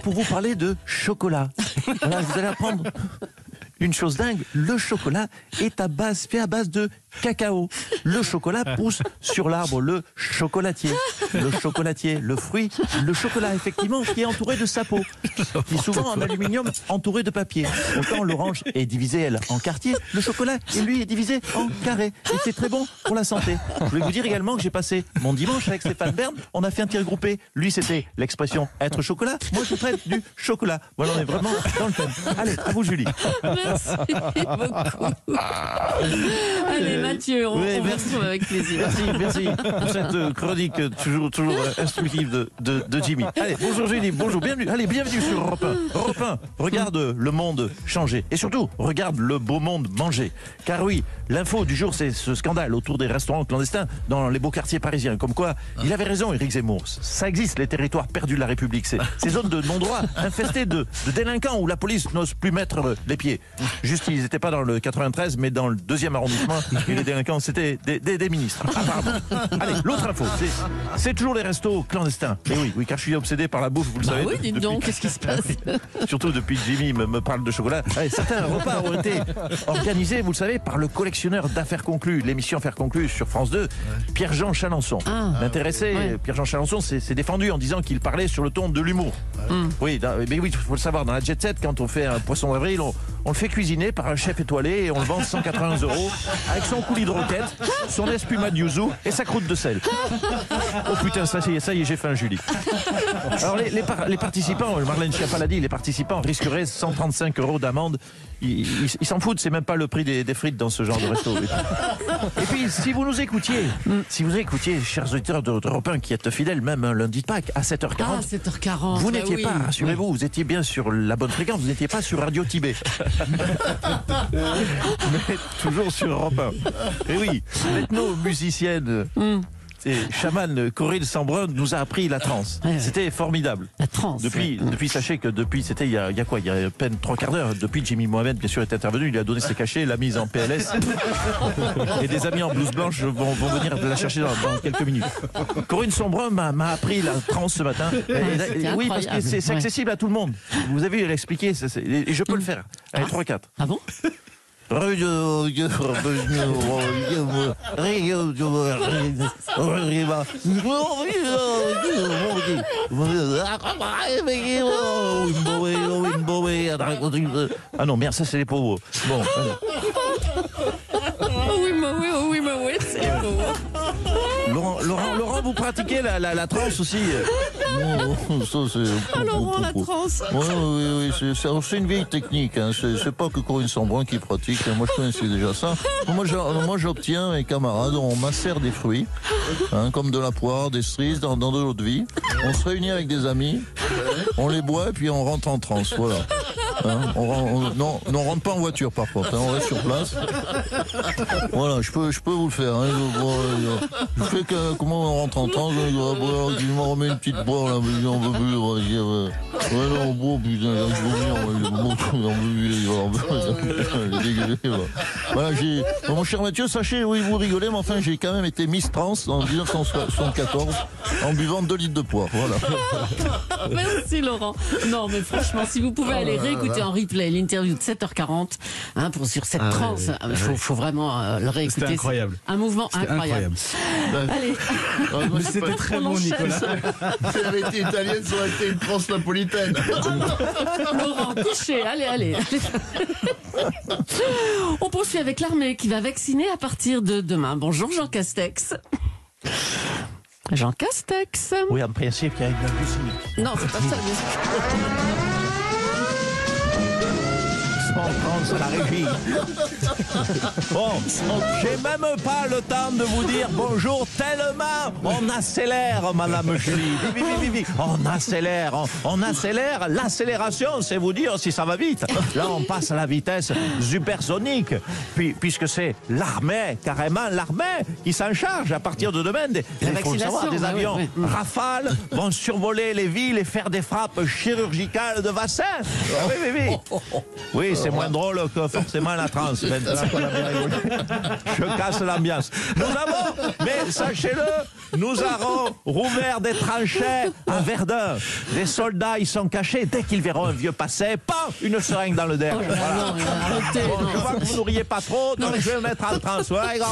pour vous parler de chocolat. Voilà, vous allez apprendre une chose dingue, le chocolat est fait à base de cacao. Le chocolat pousse sur l'arbre, le chocolatier. Le chocolatier, le fruit, le chocolat, effectivement, qui est entouré de sa peau, qui est souvent en aluminium entouré de papier. Autant l'orange est divisée, elle, en quartier, le chocolat, lui, est divisé en carré. Et c'est très bon pour la santé. Je voulais vous dire également que j'ai passé mon dimanche avec Stéphane Bern. On a fait un tir groupé. Lui, c'était l'expression être chocolat. Moi, je traite du chocolat. Voilà, on est vraiment dans le thème. Allez, à vous, Julie. Merci beaucoup. Allez, Mathieu, on vous retrouve avec plaisir. Merci pour cette chronique toujours instructive de Jimmy. Allez, bonjour Julie, bonjour, bienvenue. Allez, bienvenue sur Europe 1. Europe 1, regarde le monde changer. Et surtout, regarde le beau monde manger. Car oui, l'info du jour, c'est ce scandale autour des restaurants clandestins dans les beaux quartiers parisiens. Comme quoi, il avait raison, Éric Zemmour. Ça existe, les territoires perdus de la République. Ces zones de non-droit infestées de délinquants où la police n'ose plus mettre les pieds. Juste, ils n'étaient pas dans le 93, mais dans le 2e arrondissement. Et les délinquants, c'était des ministres. Apparemment. Allez, l'autre info, c'est toujours les restos clandestins. Et oui, car je suis obsédé par la bouffe, vous le savez. Oui, dites donc, qu'est-ce qui se passe? Surtout depuis que Jimmy me parle de chocolat. Allez, certains repas ont été organisés, vous le savez, par le collectionneur d'affaires conclues, l'émission Affaires conclues sur France 2, Pierre-Jean Chalençon. L'intéressé, Pierre-Jean Chalençon, s'est défendu en disant qu'il parlait sur le ton de l'humour. Oui, mais oui, il faut le savoir, dans la Jet Set, quand on fait un poisson d'avril, on le fait cuisiner par un chef étoilé et on le vend 180 € avec son coulis de roquette, son espuma de yuzu et sa croûte de sel. Oh putain, ça y est, j'ai faim, Julie. Alors les participants, Marlène Schiappa l'a dit, les participants risqueraient 135 € d'amende. Ils s'en foutent, c'est même pas le prix des frites dans ce genre de resto. Et puis, si vous écoutiez, chers auditeurs d'Europe 1 qui êtes fidèles, même un lundi de Pâques, à 7h40. Ah, 7h40. Vous n'étiez pas, rassurez-vous, vous étiez bien sur la bonne fréquence, vous n'étiez pas sur Radio Tibet. Mais toujours sur Europe 1. Et oui, l'ethno-musicienne et chamane Corinne Sambrun nous a appris la trance. C'était formidable. La trance. Depuis, sachez que c'était il y a à peine 3 quarts d'heure. Depuis Jimmy Mohamed, bien sûr, est intervenu. Il a donné ses cachets, l'a mise en PLS. Et des amis en blouse blanche vont venir la chercher dans quelques minutes. Corinne Sambrun m'a appris la trance ce matin. Oui, parce que c'est accessible à tout le monde. Vous avez vu, elle a expliqué, et je peux le faire. Allez, 3-4. Ah bon? Ah non, merde, ça c'est les pauvres. Bon. Oui, c'est les pauvres. Laurent, vous pratiquez la trance aussi? Laurent, la trance. Oui, c'est une vieille technique. Hein. C'est pas que Corinne Sambrun qui pratique. Moi, je connaissais déjà ça. Moi, j'obtiens, mes camarades, on macère des fruits, comme de la poire, des cerises, dans de l'eau de vie. On se réunit avec des amis, on les boit et puis on rentre en transe. Voilà. On rentre pas en voiture par contre, on reste sur place. Voilà, je peux vous le faire. Je fais comment on rentre en transe. Je m'en remets une petite boire là, on veut plus. On boit, putain, voilà, mon cher Mathieu, sachez, oui, vous rigolez, mais enfin, j'ai quand même été Miss Trans en 1974 en buvant 2 litres de poire. Voilà. Merci Laurent. Non, mais franchement, si vous pouvez aller réécouter en replay l'interview de 7h40 sur cette transe, faut vraiment le réécouter. C'était incroyable. Un mouvement incroyable. Allez. Mais c'était très bon, Nicolas. Si elle avait été italienne, ça aurait été une transe napolitaine. Laurent, couchez, allez. On poursuit avec l'armée qui va vacciner à partir de demain. Bonjour Jean Castex. Jean Castex. Oui, en principe, il y a une glycémie. Non, c'est pas ça, bien sûr. France à la régie. Bon, j'ai même pas le temps de vous dire bonjour tellement on accélère, Madame Julie. On accélère. L'accélération, c'est vous dire si ça va vite. Là, on passe à la vitesse supersonique, puisque c'est l'armée, carrément l'armée, qui s'en charge à partir de demain. Il faut le savoir, des avions Rafale vont survoler les villes et faire des frappes chirurgicales de vaccins. Oui. Oui, c'est moins drôle que forcément la transe. Maintenant qu'on a bien rigolé. Je casse l'ambiance. Mais sachez-le, nous avons rouvert des tranchées à Verdun. Les soldats, ils sont cachés. Dès qu'ils verront un vieux passer, pas une seringue dans le derrière. Oh là là, non, arrêtez, Bon, non. je vois que vous ne riez pas trop, donc je vais me mettre en transe.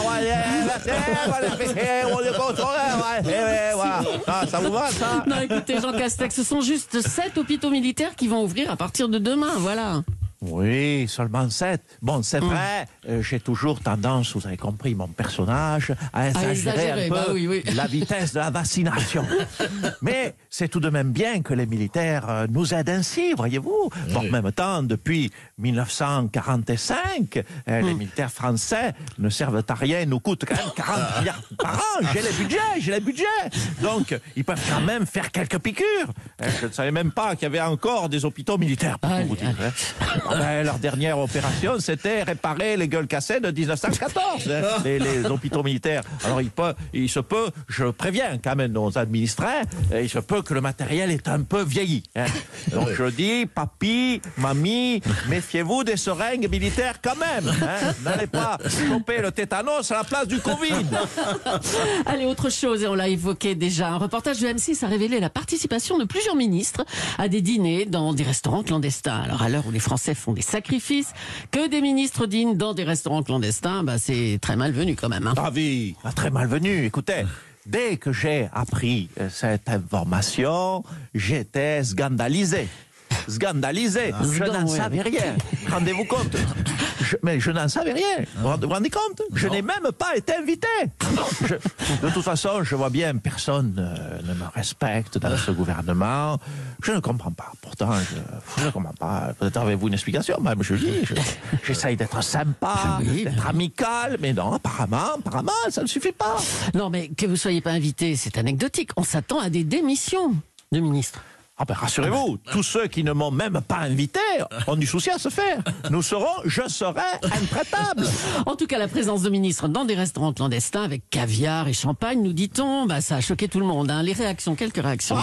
Ça vous va, ça? Non, écoutez, Jean Castex, ce sont juste 7 hôpitaux militaires qui vont ouvrir à partir de demain, voilà. Oui, seulement 7. Bon, c'est vrai, j'ai toujours tendance, vous avez compris mon personnage, à exagérer un peu oui. la vitesse de la vaccination. Mais c'est tout de même bien que les militaires nous aident ainsi, voyez-vous. Bon, en même temps, depuis 1945, les militaires français ne servent à rien, nous coûtent quand même 40 milliards par an. J'ai les budgets. Donc, ils peuvent quand même faire quelques piqûres. Je ne savais même pas qu'il y avait encore des hôpitaux militaires, pour vous dire. Leur dernière opération, c'était réparer les gueules cassées de 1914, les hôpitaux militaires. Alors, il se peut, je préviens quand même nos administrés, il se peut que le matériel est un peu vieilli. Donc, je dis, papy, mamie, méfiez-vous des seringues militaires quand même. N'allez pas choper le tétanos à la place du Covid. Allez, autre chose, et on l'a évoqué déjà. Un reportage de M6 a révélé la participation de plusieurs ministres à des dîners dans des restaurants clandestins. Alors, à l'heure où les Français font des sacrifices, que des ministres dînent dans des restaurants clandestins, c'est très malvenu quand même. Très malvenu. Écoutez, dès que j'ai appris cette information, j'étais scandalisé. Je n'en savais rien. Rendez-vous compte. Mais je n'en savais rien. Vous vous rendez compte? Je n'ai même pas été invité. De toute façon, je vois bien, personne ne me respecte dans ce gouvernement. Je ne comprends pas. Pourtant, je ne comprends pas. Peut-être avez-vous une explication, même je dis. J'essaye d'être sympa, d'être amical, mais non, apparemment, ça ne suffit pas. Non, mais que vous ne soyez pas invité, c'est anecdotique. On s'attend à des démissions de ministres. Rassurez-vous, tous ceux qui ne m'ont même pas invité ont du souci à se faire. Je serai intraitable. En tout cas, la présence de ministres dans des restaurants clandestins avec caviar et champagne, nous dit-on, ça a choqué tout le monde. Quelques réactions.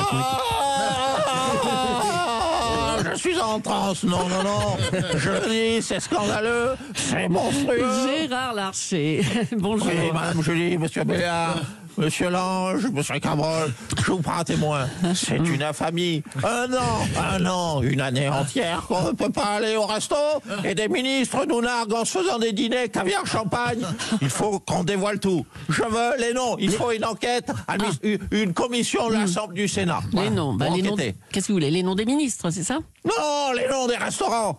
Je suis en transe, non. Je dis, c'est scandaleux, c'est monstrueux. Gérard Larcher, bonjour. Oui, madame Julie, monsieur Béliard, monsieur Lange, monsieur Cabrol, je vous prends à témoin. C'est une infamie. Un an, une année entière qu'on ne peut pas aller au resto et des ministres nous narguent en se faisant des dîners caviar champagne. Il faut qu'on dévoile tout. Je veux les noms. Il faut une enquête, une commission de l'Assemblée du Sénat. Les noms, les noms. Qu'est-ce que vous voulez? Les noms des ministres, c'est ça? Non, les noms des restaurants.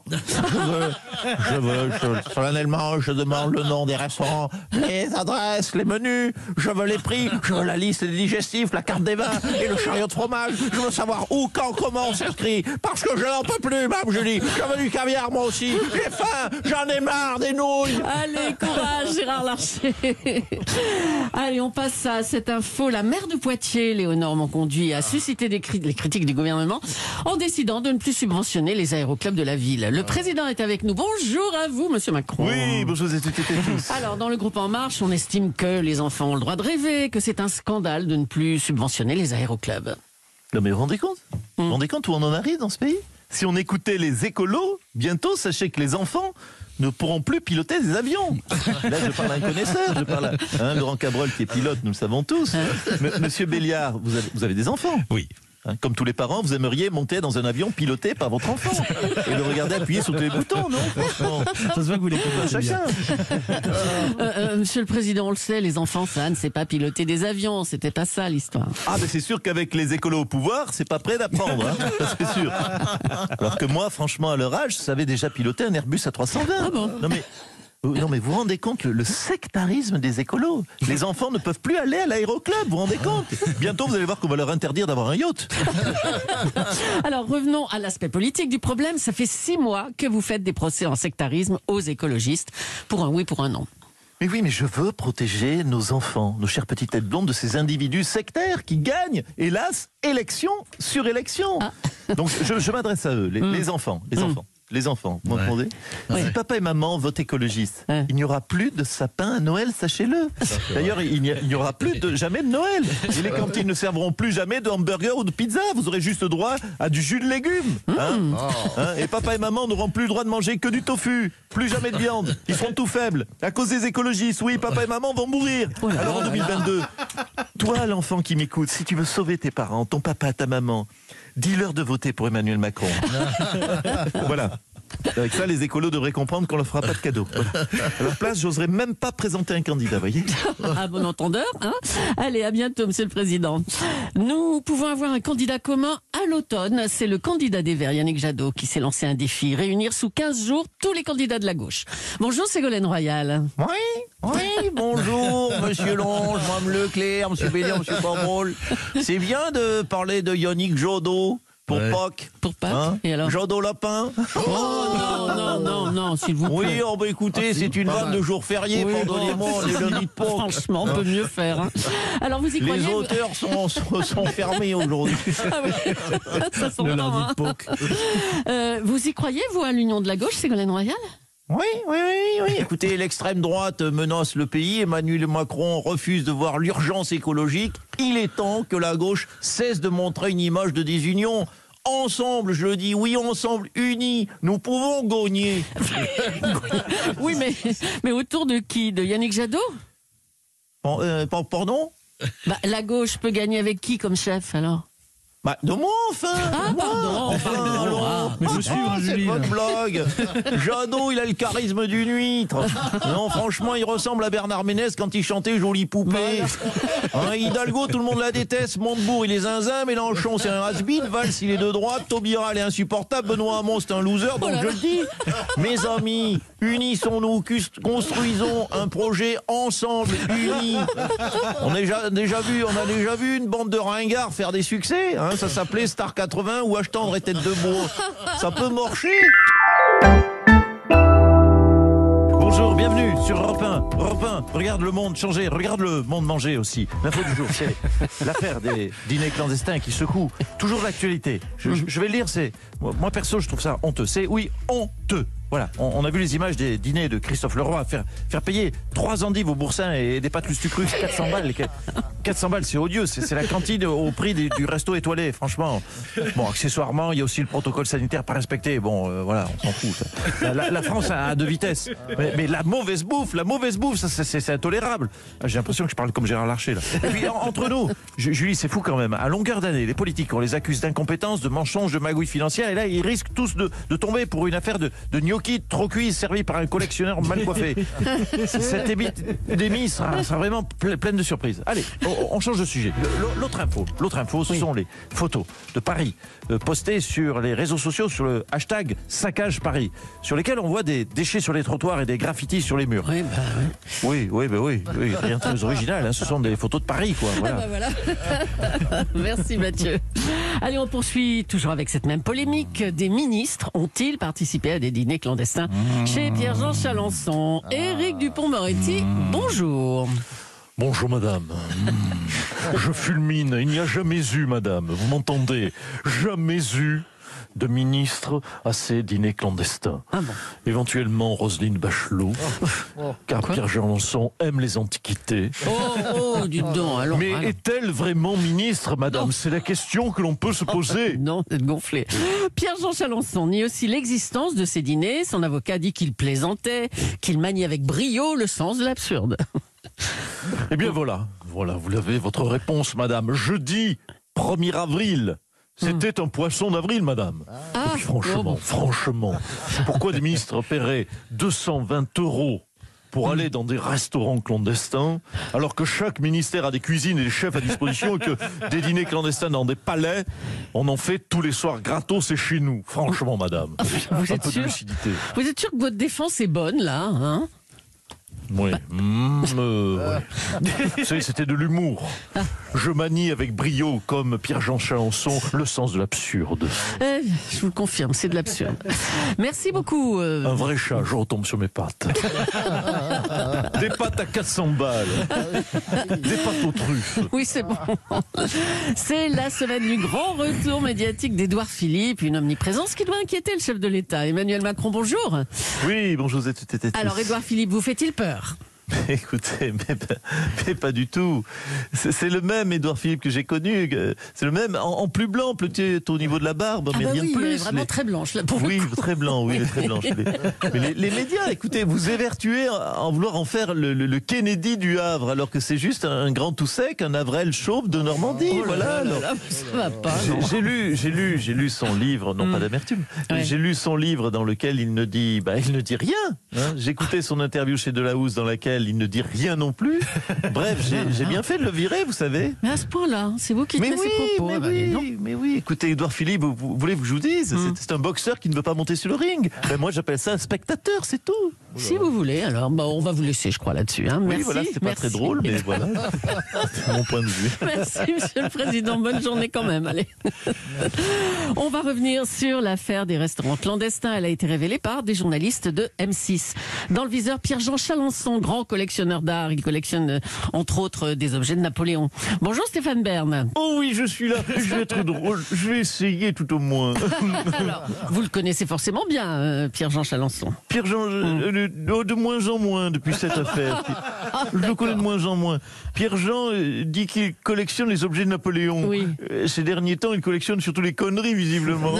Solennellement, je demande le nom des restaurants, les adresses, les menus, je veux les prix, je veux la liste des digestifs, la carte des vins et le chariot de fromage. Je veux savoir où, quand, comment on s'inscrit, parce que je n'en peux plus, Mme Julie. Je veux du caviar, moi aussi. J'ai faim, j'en ai marre des nouilles. Allez, courage, Gérard Larcher. Allez, on passe à cette info. La maire de Poitiers, Léonore Monconduit, a suscité les critiques du gouvernement en décidant de ne plus subventionner les aéroclubs de la ville. Le président est avec nous. Bonjour à vous, monsieur Macron. Oui, bonjour à toutes et tous. Alors, dans le groupe En Marche, on estime que les enfants ont le droit de rêver, que c'est un scandale de ne plus subventionner les aéroclubs. Non mais vous vous rendez compte Vous vous rendez compte où on en arrive dans ce pays? Si on écoutait les écolos, bientôt, sachez que les enfants ne pourront plus piloter des avions. Là, je parle à un connaisseur, je parle à un Laurent Cabrol qui est pilote, nous le savons tous. Monsieur Béliard, vous avez des enfants? Oui. Comme tous les parents, vous aimeriez monter dans un avion piloté par votre enfant et le regarder appuyer sur tous les boutons, non? Franchement, ça se voit que vous l'écoutez chacun. Monsieur le Président, on le sait, les enfants, ça ne sait pas piloter des avions. C'était pas ça l'histoire. Ah, mais c'est sûr qu'avec les écolos au pouvoir, c'est pas prêt d'apprendre, hein, ça c'est sûr. Alors que moi, franchement, à leur âge, je savais déjà piloter un Airbus A320. Ah bon? Non mais vous vous rendez compte le sectarisme des écolos? Les enfants ne peuvent plus aller à l'aéroclub, vous vous rendez compte? Bientôt vous allez voir qu'on va leur interdire d'avoir un yacht. Alors revenons à l'aspect politique du problème. Ça fait 6 mois que vous faites des procès en sectarisme aux écologistes. Pour un oui, pour un non. Mais oui, mais je veux protéger nos enfants, nos chères petites têtes blondes, de ces individus sectaires qui gagnent, hélas, élection sur élection. Donc je m'adresse à eux, les enfants. les enfants, vous m'entendez? Si papa et maman votent écologiste, il n'y aura plus de sapin à Noël, sachez-le. D'ailleurs, il n'y aura plus jamais de Noël. Et les cantines ne serviront plus jamais de hamburger ou de pizza. Vous aurez juste droit à du jus de légumes. Et papa et maman n'auront plus le droit de manger que du tofu. Plus jamais de viande. Ils seront tout faibles. À cause des écologistes, oui, papa et maman vont mourir. Alors en 2022, toi, l'enfant qui m'écoute, si tu veux sauver tes parents, ton papa, ta maman, dis-leur de voter pour Emmanuel Macron. Voilà. Avec ça, les écolos devraient comprendre qu'on ne leur fera pas de cadeau. Voilà. À leur place, j'oserais même pas présenter un candidat, voyez. À bon entendeur, hein. Allez, à bientôt, Monsieur le Président. Nous pouvons avoir un candidat commun à l'automne. C'est le candidat des Verts, Yannick Jadot, qui s'est lancé un défi. Réunir sous 15 jours tous les candidats de la gauche. Bonjour, Ségolène Royal. Oui, bonjour, monsieur Longe, Mme Leclerc, monsieur Bélier, monsieur Pomerol. C'est bien de parler de Yannick Jadot. Pour Pâques. Pour Pâques. Et alors Jadot Lapin. Non, s'il vous plaît. Oui, écoutez, c'est une vanne de jour férié, pardonnez-moi, les lundis de Pâques. Franchement, on peut mieux faire. Hein. Alors, vous y croyez? Les auteurs sont fermés aujourd'hui. Ça s'entend, hein. Vous y croyez, vous, à l'union de la gauche, Ségolène Royal? Oui. Écoutez, l'extrême droite menace le pays. Emmanuel Macron refuse de voir l'urgence écologique. Il est temps que la gauche cesse de montrer une image de désunion. Ensemble, je le dis, oui, ensemble, unis, nous pouvons gagner. Oui, mais autour de qui? De Yannick Jadot? Pardon? La gauche peut gagner avec qui comme chef, alors? De moi, enfin. Pardon. Mais je suis c'est votre blague. Jadot, il a le charisme d'une huître. Non, franchement, il ressemble à Bernard Ménez quand il chantait Jolie Poupée. Hidalgo, tout le monde la déteste. Montebourg, il est zinzin. Mélenchon, c'est un has-been. Valls, il est de droite. Taubira, il est insupportable. Benoît Hamon, c'est un loser. Donc je le dis, mes amis, unissons-nous, construisons un projet ensemble, unis. On a déjà vu une bande de ringards faire des succès. Ça s'appelait Star 80 ou H-Tendre et Tête de Bois. Ça peut marcher. Bonjour, bienvenue sur Europe 1. Europe 1, regarde le monde changer, regarde le monde manger aussi. L'info du jour, c'est l'affaire des dîners clandestins qui secouent toujours l'actualité. Je vais le lire, moi perso, je trouve ça honteux. C'est, oui, honteux. Voilà, on a vu les images des dîners de Christophe Leroy faire payer 3 endives aux boursins et des pâtes lustucrues, 400 balles. 400 balles, c'est odieux, c'est la cantine au prix du resto étoilé, franchement. Bon, accessoirement, il y a aussi le protocole sanitaire pas respecté. Bon, voilà, on s'en fout. La France a 2 vitesses. Mais la mauvaise bouffe, ça, c'est intolérable. J'ai l'impression que je parle comme Gérard Larcher, là. Et puis, entre nous, Julie, c'est fou quand même. À longueur d'année, les politiques, on les accuse d'incompétence, de mensonges, de magouilles financières, et là, ils risquent tous de tomber pour une affaire de gnocchi trop cuit servi par un collectionneur mal coiffé. Cette épidémie sera vraiment pleine de surprises. Allez, on change de sujet. L'autre info, ce sont les photos de Paris postées sur les réseaux sociaux sur le hashtag Saccage Paris, sur lesquels on voit des déchets sur les trottoirs et des graffitis sur les murs. Oui, rien de très original. Ce sont des photos de Paris, quoi. Voilà. Merci Mathieu. Allez, on poursuit toujours avec cette même polémique. Des ministres ont-ils participé à des dîners clandestins chez Pierre-Jean Chalancon? Éric Dupond-Moretti, bonjour. Bonjour madame. Je fulmine, il n'y a jamais eu, madame, vous m'entendez, jamais eu de ministre à ces dîners clandestins. Éventuellement Roselyne Bachelot, car Pierre Chalancon aime les antiquités. Dites donc, alors. Mais est-elle vraiment ministre, madame? C'est la question que l'on peut se poser. Non, c'est gonflé. Pierre-Jean Chalancon nie aussi l'existence de ces dîners. Son avocat dit qu'il plaisantait, qu'il manie avec brio le sens de l'absurde. Eh bien voilà, vous l'avez, votre réponse, madame. Jeudi 1er avril. C'était un poisson d'avril, madame. Et puis franchement, pourquoi des ministres paieraient 220 € pour aller dans des restaurants clandestins, alors que chaque ministère a des cuisines et des chefs à disposition et que des dîners clandestins dans des palais, on en fait tous les soirs gratos et chez nous. Franchement, madame, vous un êtes peu sûr de lucidité. Vous êtes sûr que votre défense est bonne, là, hein? Oui. Vous savez, c'était de l'humour. Je manie avec brio, comme Pierre-Jean Chalençon, le sens de l'absurde. Je vous le confirme, c'est de l'absurde. Merci beaucoup. Un vrai chat, je retombe sur mes pattes. Des pâtes à 400 balles. Des pâtes aux truffes. Oui, c'est bon. C'est la semaine du grand retour médiatique d'Édouard Philippe, une omniprésence qui doit inquiéter le chef de l'État. Emmanuel Macron, bonjour. Oui, bonjour à toutes et tous. Alors, Édouard Philippe, vous fait-il peur ? Écoutez, mais pas du tout. C'est le même Édouard Philippe que j'ai connu. C'est le même en plus blanc, peut-être au niveau de la barbe, mais rien de plus. Elle est vraiment très blanche là pour Oui, le coup. très blanc, oui, très blanche. Mais les médias, écoutez, vous évertuez en vouloir en faire le Kennedy du Havre, alors que c'est juste un grand tout sec, un Avril chauve de Normandie. Voilà. Ça va pas. J'ai lu son livre, non pas d'amertume. Ouais. J'ai lu son livre dans lequel il ne dit rien. Hein. J'écoutais son interview chez Delahousse dans laquelle il ne dit rien non plus. Bref, j'ai bien fait de le virer, vous savez. Mais à ce point-là, c'est vous qui tenez ses propos. Mais oui, écoutez, Édouard Philippe, vous voulez que je vous dise, c'est un boxeur qui ne veut pas monter sur le ring. Ben, moi, j'appelle ça un spectateur, c'est tout. Si vous voulez, alors on va vous laisser, je crois, là-dessus. Hein. Merci. Oui, voilà, c'est pas très drôle, mais voilà. C'est mon point de vue. Merci, Monsieur le Président. Bonne journée quand même. Allez. On va revenir sur l'affaire des restaurants clandestins. Elle a été révélée par des journalistes de M6. Dans le viseur, Pierre-Jean Chalençon, grand collectionneur d'art. Il collectionne, entre autres, des objets de Napoléon. Bonjour Stéphane Bern. Oh oui, je suis là. Je vais être drôle. Je vais essayer tout au moins. Alors, vous le connaissez forcément bien, Pierre-Jean Chalençon. Pierre-Jean, de moins en moins depuis cette affaire. Je le connais de moins en moins. Pierre-Jean dit qu'il collectionne les objets de Napoléon. Oui. Ces derniers temps, il collectionne surtout les conneries, visiblement.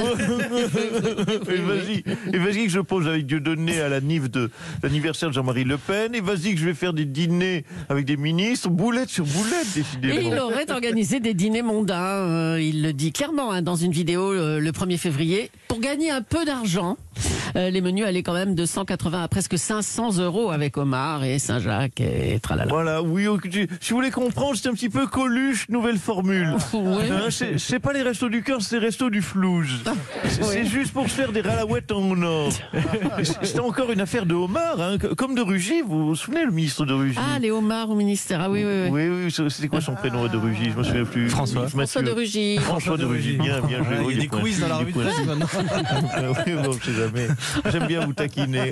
Et vas-y que je pose avec Dieudonné à la Nive de l'anniversaire de Jean-Marie Le Pen. Et vas-y que je vais faire des dîners avec des ministres, boulette sur boulette, décidément. Et il aurait organisé des dîners mondains, il le dit clairement dans une vidéo le 1er février, pour gagner un peu d'argent. Les menus allaient quand même de 180 à presque 500 € avec Omar et Saint-Jacques et tralala. Voilà, oui, si vous voulez comprendre, c'est un petit peu Coluche, nouvelle formule. Ouais. Hein, c'est pas les restos du cœur, c'est les restos du flouge. C'est juste pour se faire des ralaouettes en or. C'était encore une affaire de Omar, hein, comme de Rugy. Vous vous souvenez, le ministre de Rugy? Ah, les homards au ministère. Ah oui. Oui, c'était quoi son prénom de Rugy? Je me souviens plus. François de Rugy. François de Rugy, bien joué. Il y a des quiz dans la revue de presse maintenant. Oui, bon, je sais jamais. J'aime bien vous taquiner.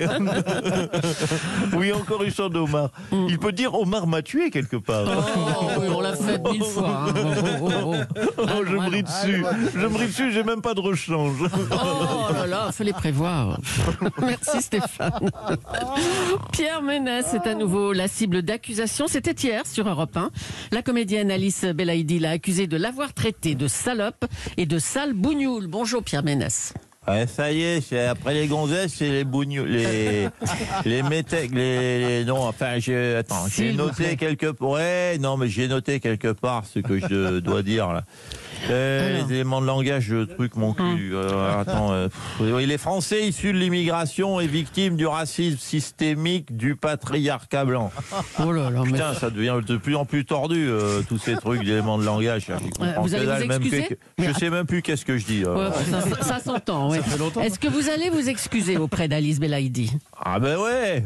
Oui, encore une sorte d'Omar. Il peut dire Omar m'a tué quelque part. Oh, oui, on l'a fait 1000 fois. Hein. Je me ris dessus, j'ai même pas de rechange. Oh là là, fallait prévoir. Merci Stéphane. Pierre Ménès est à nouveau la cible d'accusation. C'était hier sur Europe 1. La comédienne Alice Belaïdi l'a accusé de l'avoir traité de salope et de sale bougnoule. Bonjour Pierre Ménès. Ouais, ça y est, après les gonzesses, c'est les bougnoux, les métèques, non, enfin, j'ai noté quelque part, j'ai noté quelque part ce que je dois dire, là. Les éléments de langage, truc, mon cul. Les Français issus de l'immigration et victimes du racisme systémique du patriarcat blanc. Oh là là, putain, ça devient de plus en plus tordu, tous ces trucs d'éléments de langage. Vous allez vous excuser ? Je sais même plus qu'est-ce que je dis. Ça s'entend, oui. Est-ce que vous allez vous excuser auprès d'Alice Belaïdi ? Ah ben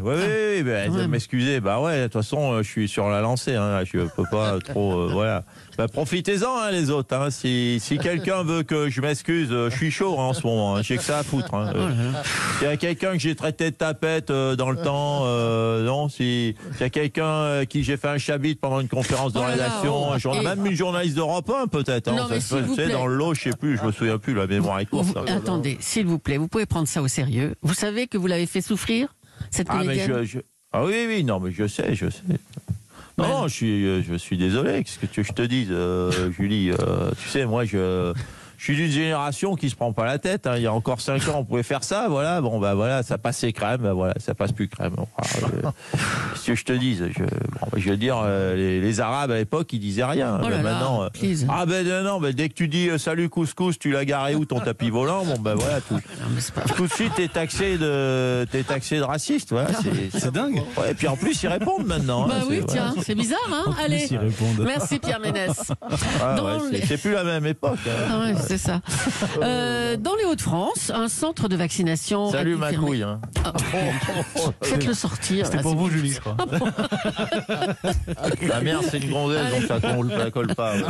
m'excuser, de toute façon, je suis sur la lancée, hein, je peux pas trop, voilà. Profitez-en, hein, les autres, hein, si quelqu'un veut que je m'excuse, je suis chaud en ce moment, hein, j'ai que ça à foutre. Hein. S'il y a quelqu'un que j'ai traité de tapette dans le temps, non, s'il y a quelqu'un qui j'ai fait un chabit pendant une conférence de rédaction, même une journaliste d'Europe 1 peut-être, hein, ça se fait dans le lot, je sais plus, je me souviens plus, la mémoire est courte. Attendez, s'il vous plaît, vous pouvez prendre ça au sérieux. Vous savez que vous l'avez fait souffrir, cette comédienne ? Oui, non, mais je sais. Non, je suis désolé. Qu'est-ce que tu veux que je te dise, Julie? Tu sais, moi, je suis d'une génération qui se prend pas la tête. Hein. Il y a encore 5 ans, on pouvait faire ça. Voilà, ça passait crème. Voilà, ça passe plus crème. Qu'est-ce que je te dise? Je veux dire, les Arabes à l'époque, ils disaient rien. Maintenant, dès que tu dis salut couscous, tu l'as garé où ton tapis volant? Tout de suite, t'es taxé de raciste. Voilà, c'est dingue. Ouais, et puis en plus, ils répondent maintenant. C'est bizarre, hein? Allez, merci Pierre Ménès. C'est plus la même époque. Hein. c'est ça. Dans les Hauts-de-France, un centre de vaccination. Salut ma fermé. couille. Hein. Faites-le sortir. C'était là, pour c'est- vous, Julie, je crois. La mère, c'est une gonzesse, donc ça ne colle pas. Ouais.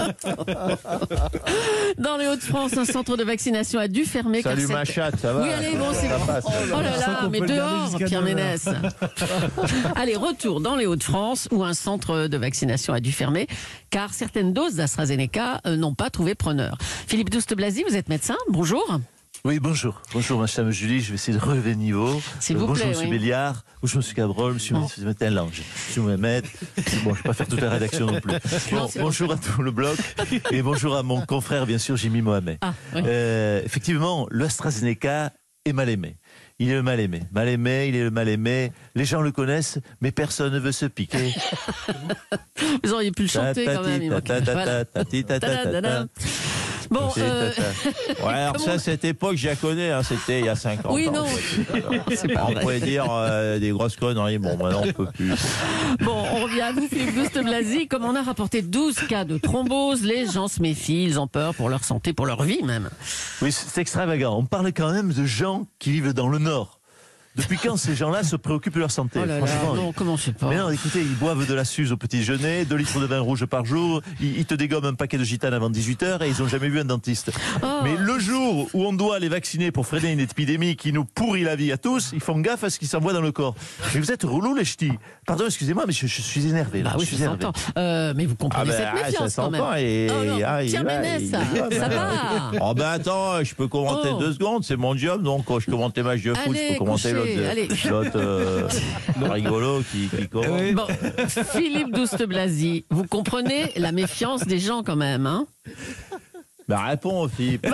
Dans les Hauts-de-France, un centre de vaccination a dû fermer. car Salut ma cette- chatte, ça va? Oui, allez, bon, c'est Ça bon. passe. Oh là là, qu'on mais peut le garder dehors, jusqu'à Pierre 9 heures. Ménès. Allez, retour dans les Hauts-de-France, où un centre de vaccination a dû fermer, car certaines doses d'AstraZeneca n'ont pas trouvé preneur. Philippe Douste-Blazy, vous êtes médecin, bonjour. Oui, bonjour. Bonjour, ma chère Julie. Je vais essayer de relever le niveau. S'il vous bonjour, plaît, monsieur oui. Béliard. Bonjour, monsieur Cabrol. Monsieur Lange. Monsieur Mohamed. Bon, je ne vais pas faire toute la rédaction non plus. Bon, c'est bonjour à tout le bloc. Et bonjour à mon confrère, bien sûr, Jimmy Mohamed. Ah, oui. Effectivement, le AstraZeneca est mal aimé. Il est le mal aimé. Mal aimé, il est le mal aimé. Les gens le connaissent, mais personne ne veut se piquer. Vous auriez pu le chanter quand même. il manquait. Voilà. Tadadada. Bon, Ouais, alors ça, cette époque, je la connais, hein, c'était il y a 50 oui, ans. non. C'est pas On vrai. pourrait dire des grosses conneries. Bon, maintenant, on peut plus. Bon, on revient à vous, Philippe Douste-Blazy. Comme on a rapporté 12 cas de thrombose, les gens se méfient, ils ont peur pour leur santé, pour leur vie même. Oui, c'est extravagant. On parle quand même de gens qui vivent dans le Nord. Depuis quand ces gens-là se préoccupent de leur santé? Oh là là, Franchement, non, comment c'est pas. mais non, écoutez, ils boivent de la Suze au petit déjeuner, 2 litres de vin rouge par jour, ils te dégomment un paquet de gitanes avant 18h et ils n'ont jamais vu un dentiste. Oh. Mais le jour où on doit les vacciner pour freiner une épidémie qui nous pourrit la vie à tous, ils font gaffe à ce qui s'envoie dans le corps. Mais vous êtes relous les ch'tis. Pardon, excusez-moi, mais je suis énervé. Là. Bah oui, je suis ça énervé. s'entend. Mais vous comprenez cette méfiance ça quand même. s'entend. Et, Oh non, ah, Pierre Ménès, ça va. Oh ben attends, je peux commenter Oh. 2 secondes, c'est mon job, donc quand je commentais match de foot, je Allez, peux commenter couchez, allez. l'autre rigolo qui commente. Bon, Philippe Douste-Blazy, vous comprenez la méfiance des gens quand même, hein? Bah réponds Philippe.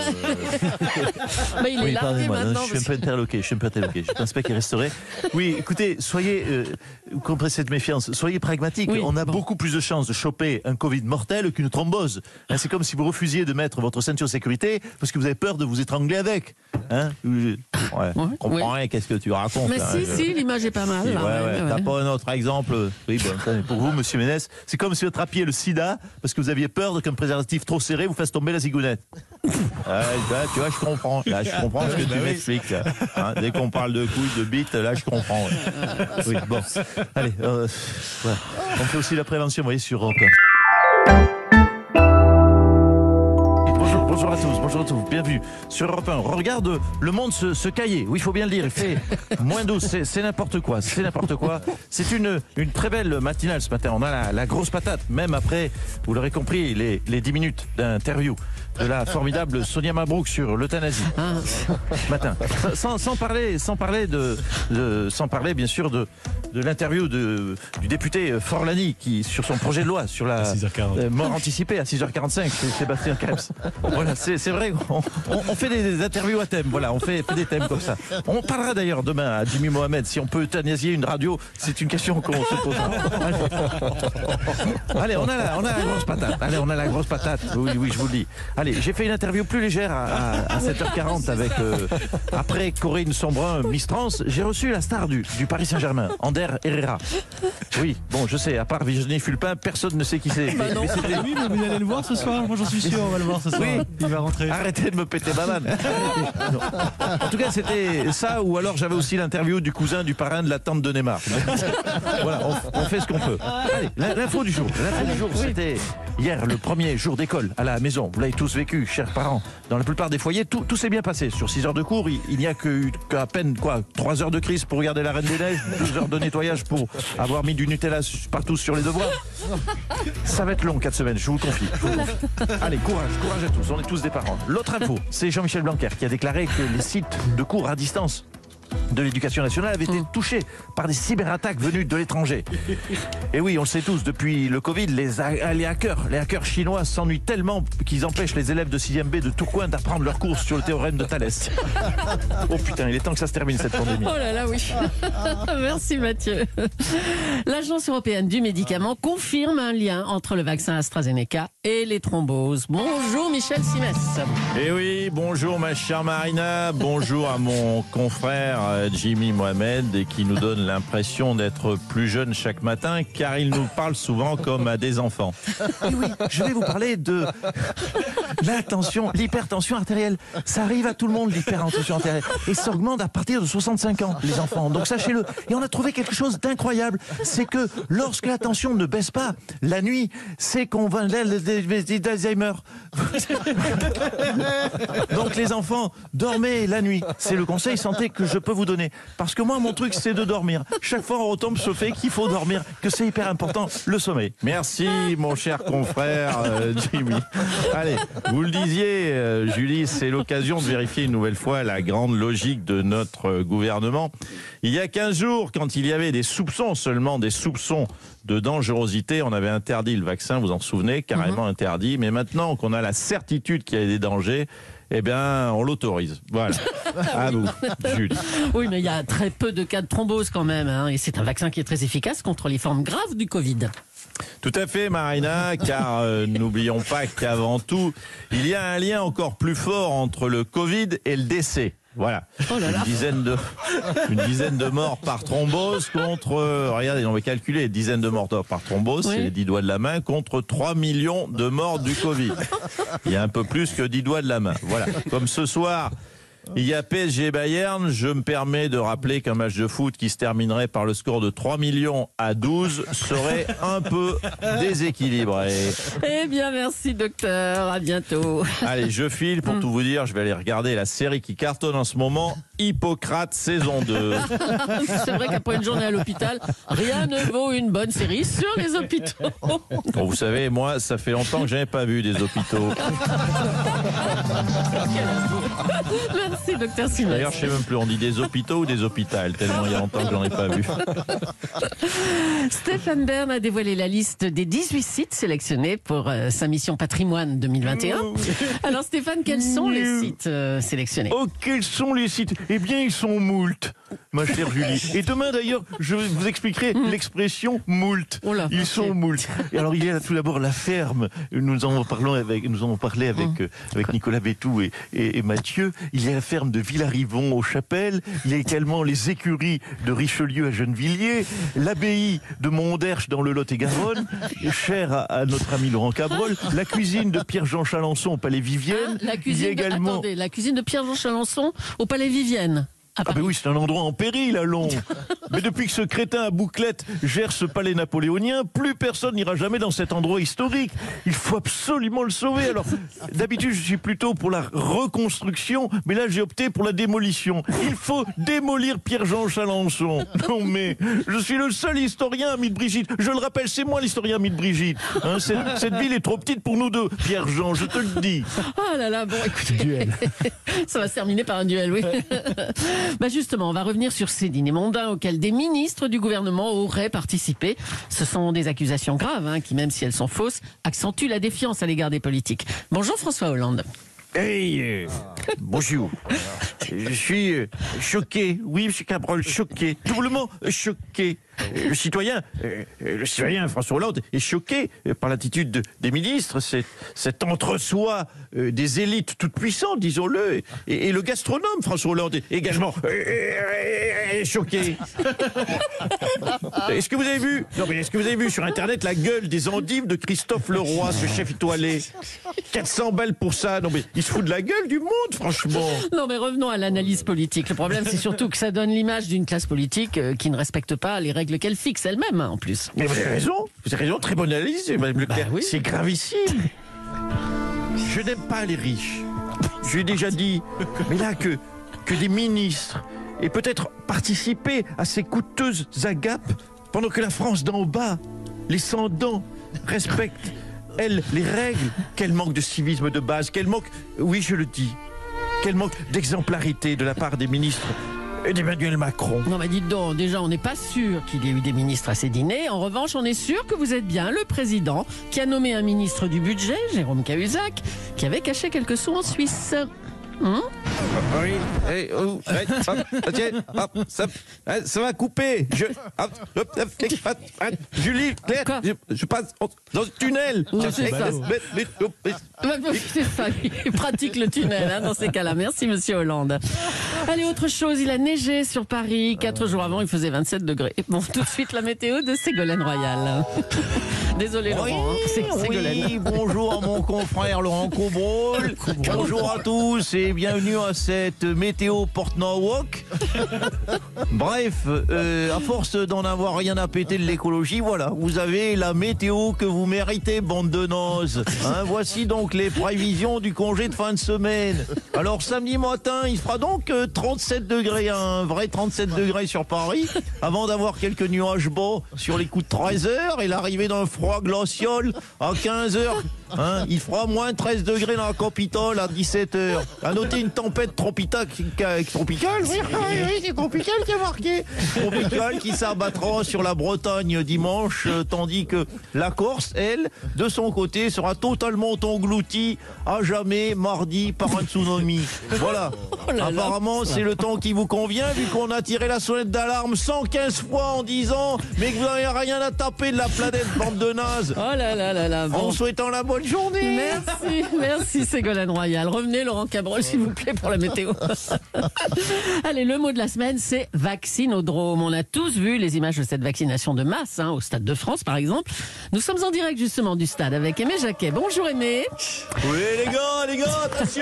Bah, il est Oui, là pardonnez-moi, maintenant. je suis un peu interloqué. Je pense pas qu'il resterait. Oui, écoutez, soyez, vous comprenez cette méfiance, soyez pragmatique. Oui, on a bon. beaucoup plus de chances de choper un Covid mortel qu'une thrombose. Hein, c'est comme si vous refusiez de mettre votre ceinture de sécurité parce que vous avez peur de vous étrangler avec. Hein Ouais, Ouais, comprends rien, qu'est-ce que tu racontes Mais hein, si, l'image est pas mal. Si, là, ouais. ouais. T'as pas un autre exemple? Oui, bon, attendez, pour vous, monsieur Ménès, c'est comme si vous attrapiez le sida parce que vous aviez peur qu'un préservatif trop serré vous fasse tomber la zigounette. Là, tu vois, je comprends. Là, je comprends ce que tu m'expliques. Là. Hein, dès qu'on parle de couilles, de bites, là, je comprends. Ouais. Oui, bon. Allez, voilà. On fait aussi la prévention, vous voyez, sur Europe 1. Bonjour à tous, bienvenue sur Europe 1. On regarde le monde se cailler, oui, il faut bien le dire, il fait moins 12, c'est n'importe quoi, C'est une très belle matinale ce matin, on a la grosse patate, même après, vous l'aurez compris, les 10 minutes d'interview de la formidable Sonia Mabrouk sur l'euthanasie ce matin. Sans parler bien sûr de l'interview du député Forlani qui sur son projet de loi sur la 6h40. mort anticipée à 6h45, c'est Sébastien Krebs. Voilà, c'est vrai, on fait des interviews à thème, voilà, on fait des thèmes comme ça. On parlera d'ailleurs demain à Jimmy Mohamed si on peut euthanasier une radio, c'est une question qu'on se pose. Allez, on a la grosse patate. Oui, je vous le dis. Allez, j'ai fait une interview plus légère à 7h40 avec après Corinne Sombrun, Miss Trans, j'ai reçu la star du Paris Saint-Germain, Ander Herrera. Oui, bon, je sais, à part Virginie Fulpin, personne ne sait qui c'est. Bah non. Oui, mais vous allez le voir ce soir. Moi, j'en suis sûr, on va le voir ce soir. Oui. Il va rentrer. Arrêtez de me péter ma vanne. Non. En tout cas, c'était ça, ou alors j'avais aussi l'interview du cousin du parrain de la tante de Neymar. Voilà, on fait ce qu'on peut. Allez, l'info du jour. C'était hier, le premier jour d'école à la maison. Vous l'avez tous vécu, chers parents. Dans la plupart des foyers, tout s'est bien passé. Sur 6 heures de cours, il n'y a qu'à peine 3 heures de crise pour regarder la Reine des Neiges, 2 heures de nettoyage pour avoir mis du Nutella partout sur les devoirs. Ça va être long, 4 semaines, je vous le confie. Allez, courage à tous, on est tous des parents. L'autre info, c'est Jean-Michel Blanquer qui a déclaré que les sites de cours à distance de l'éducation nationale avaient été touchés par des cyberattaques venues de l'étranger. Et oui, on le sait tous, depuis le Covid, les hackers chinois s'ennuient tellement qu'ils empêchent les élèves de 6e B de Tourcoing d'apprendre leurs cours sur le théorème de Thalès. Oh putain, il est temps que ça se termine cette pandémie. Oh là là, oui. Merci Mathieu. L'Agence européenne du médicament confirme un lien entre le vaccin AstraZeneca et les thromboses. Bonjour Michel Simès. Eh oui, bonjour ma chère Marina, bonjour à mon confrère cher Jimmy Mohamed et qui nous donne l'impression d'être plus jeune chaque matin car il nous parle souvent comme à des enfants. Et oui, je vais vous parler de l'hypertension artérielle. Ça arrive à tout le monde, l'hypertension artérielle. Et ça augmente à partir de 65 ans, les enfants. Donc sachez-le. Et on a trouvé quelque chose d'incroyable. C'est que lorsque la tension ne baisse pas la nuit, c'est qu'on va d'Alzheimer. Donc les enfants, dormez la nuit. C'est le conseil santé que je peux vous donner. Parce que moi, mon truc, c'est de dormir. Chaque fois, on retombe sur le fait qu'il faut dormir, que c'est hyper important, le sommeil. Merci, mon cher confrère Jimmy. Allez, vous le disiez, Julie, c'est l'occasion de vérifier une nouvelle fois la grande logique de notre gouvernement. Il y a 15 jours, quand il y avait des soupçons, seulement des soupçons de dangerosité, on avait interdit le vaccin, vous en souvenez, carrément interdit. Mais maintenant qu'on a la certitude qu'il y a des dangers, eh bien, on l'autorise. Voilà. À vous, Julie. Oui, mais il y a très peu de cas de thrombose quand même. Et c'est un vaccin qui est très efficace contre les formes graves du Covid. Tout à fait, Marina, car n'oublions pas qu'avant tout, il y a un lien encore plus fort entre le Covid et le décès. Voilà, une dizaine de morts par thrombose contre, regardez, on va calculer les dizaines de morts par thrombose, c'est les 10 doigts de la main, contre 3 millions de morts du Covid. Il y a un peu plus que 10 doigts de la main. Voilà, comme ce soir, il y a PSG Bayern, je me permets de rappeler qu'un match de foot qui se terminerait par le score de 3 millions à 12 serait un peu déséquilibré. Eh bien, merci docteur, à bientôt. Allez, je file pour tout vous dire, je vais aller regarder la série qui cartonne en ce moment, Hippocrate saison 2. C'est vrai qu'après une journée à l'hôpital, rien ne vaut une bonne série sur les hôpitaux. Bon, vous savez, moi, ça fait longtemps que je n'avais pas vu des hôpitaux. Merci, docteur Simès. D'ailleurs, je ne sais même plus, on dit des hôpitaux ou des hôpitales, tellement il y a longtemps que j'en ai pas vu. Stéphane Bern a dévoilé la liste des 18 sites sélectionnés pour sa mission patrimoine 2021. Alors Stéphane, quels sont les sites sélectionnés? Oh, quels sont les sites? Eh bien, ils sont moult, ma chère Julie. Et demain, d'ailleurs, je vous expliquerai l'expression moult. Ils sont moult. Et alors, il y a tout d'abord la ferme. Nous en avons parlé avec Nicolas Bétou et Mathieu. Il y a la ferme de Villarivon aux Chapelles. Il y a également les écuries de Richelieu à Gennevilliers. L'abbaye de Monderche dans le Lot-et-Garonne, chère à notre ami Laurent Cabrol. La cuisine de Pierre-Jean Chalençon au Palais Vivienne. La cuisine de Pierre-Jean Chalençon au Palais Vivienne. Ah ben oui, c'est un endroit en péril à Londres. Mais depuis que ce crétin à bouclette gère ce palais napoléonien, plus personne n'ira jamais dans cet endroit historique. Il faut absolument le sauver. Alors, d'habitude, je suis plutôt pour la reconstruction, mais là, j'ai opté pour la démolition. Il faut démolir Pierre-Jean Chalençon. Non mais, je suis le seul historien ami de Brigitte. Je le rappelle, c'est moi l'historien ami de Brigitte. Hein, cette ville est trop petite pour nous deux. Pierre-Jean, je te le dis. Oh là là, bon, écoutez. Duel. Ça va se terminer par un duel, oui. Bah justement, on va revenir sur ces dîners mondains auxquels des ministres du gouvernement auraient participé. Ce sont des accusations graves, qui, même si elles sont fausses, accentuent la défiance à l'égard des politiques. Bonjour François Hollande. Hey, bonjour. Je suis choqué. Oui, M. Cabrol, choqué. Doublement choqué. Le citoyen François Hollande est choqué par l'attitude des ministres, cet entre-soi des élites toutes puissantes, disons-le, et le gastronome François Hollande est également choqué. Est-ce que vous avez vu sur Internet la gueule des endives de Christophe Leroy, ce chef étoilé? 400 balles pour ça. Non mais il se fout de la gueule du monde, franchement. Non mais revenons à l'analyse politique. Le problème c'est surtout que ça donne l'image d'une classe politique qui ne respecte pas les règles qu'elle fixe elle-même, en plus. Mais vous avez raison, très bonne analyse, Mme Leclerc. Oui. C'est gravissime. Je n'aime pas les riches. Je l'ai déjà dit. Mais là, que des ministres aient peut-être participé à ces coûteuses agapes pendant que la France d'en bas, les sans-dents, respecte, elle, les règles, quel manque de civisme de base, quel manque, oui, je le dis, quel manque d'exemplarité de la part des ministres et d'Emmanuel Macron. Non mais dites donc, déjà on n'est pas sûr qu'il y ait eu des ministres à ces dîners. En revanche, on est sûr que vous êtes bien le président qui a nommé un ministre du budget, Jérôme Cahuzac, qui avait caché quelques sous en Suisse. Oui, et, hop, tiens, hop, ça va couper. Julie, Claire, je passe dans le tunnel. C'est ça. C'est ça, il pratique le tunnel dans ces cas-là. Merci, monsieur Hollande. Allez, autre chose, il a neigé sur Paris. 4 jours avant, il faisait 27 degrés. Bon, tout de suite, la météo de Ségolène Royal. Désolé, Laurent, c'est Ségolène. Oui, bonjour à mon confrère Laurent Cobrol. Bonjour à tous et bienvenue à cette météo Porte-Nawak. Bref, à force d'en avoir rien à péter de l'écologie, voilà, vous avez la météo que vous méritez, bande de nozes. Voici donc les prévisions du congé de fin de semaine. Alors samedi matin, il fera donc 37 degrés, un vrai 37 degrés sur Paris, avant d'avoir quelques nuages bas sur les coups de 13 heures et l'arrivée d'un froid glacial à 15 heures. Il fera moins 13 degrés dans la capitale à 17 heures. À noter une tempête tropicale, oui, c'est tropical qui a marqué. Tropicale qui s'abattra sur la Bretagne dimanche, tandis que la Corse, elle, de son côté, sera totalement engloutie à jamais mardi par un tsunami. Voilà. Apparemment, c'est le temps qui vous convient, vu qu'on a tiré la sonnette d'alarme 115 fois en 10 ans, mais que vous n'avez rien à taper de la planète, bande de nazes. Oh là là là là. Bon. En souhaitant la bonne journée. Merci Ségolène Royal. Revenez Laurent Cabrol s'il vous plaît pour la météo. Allez, le mot de la semaine, c'est vaccinodrome. On a tous vu les images de cette vaccination de masse, au Stade de France par exemple. Nous sommes en direct justement du stade avec Aimé Jacquet. Bonjour Aimé. Oui les gars, attention.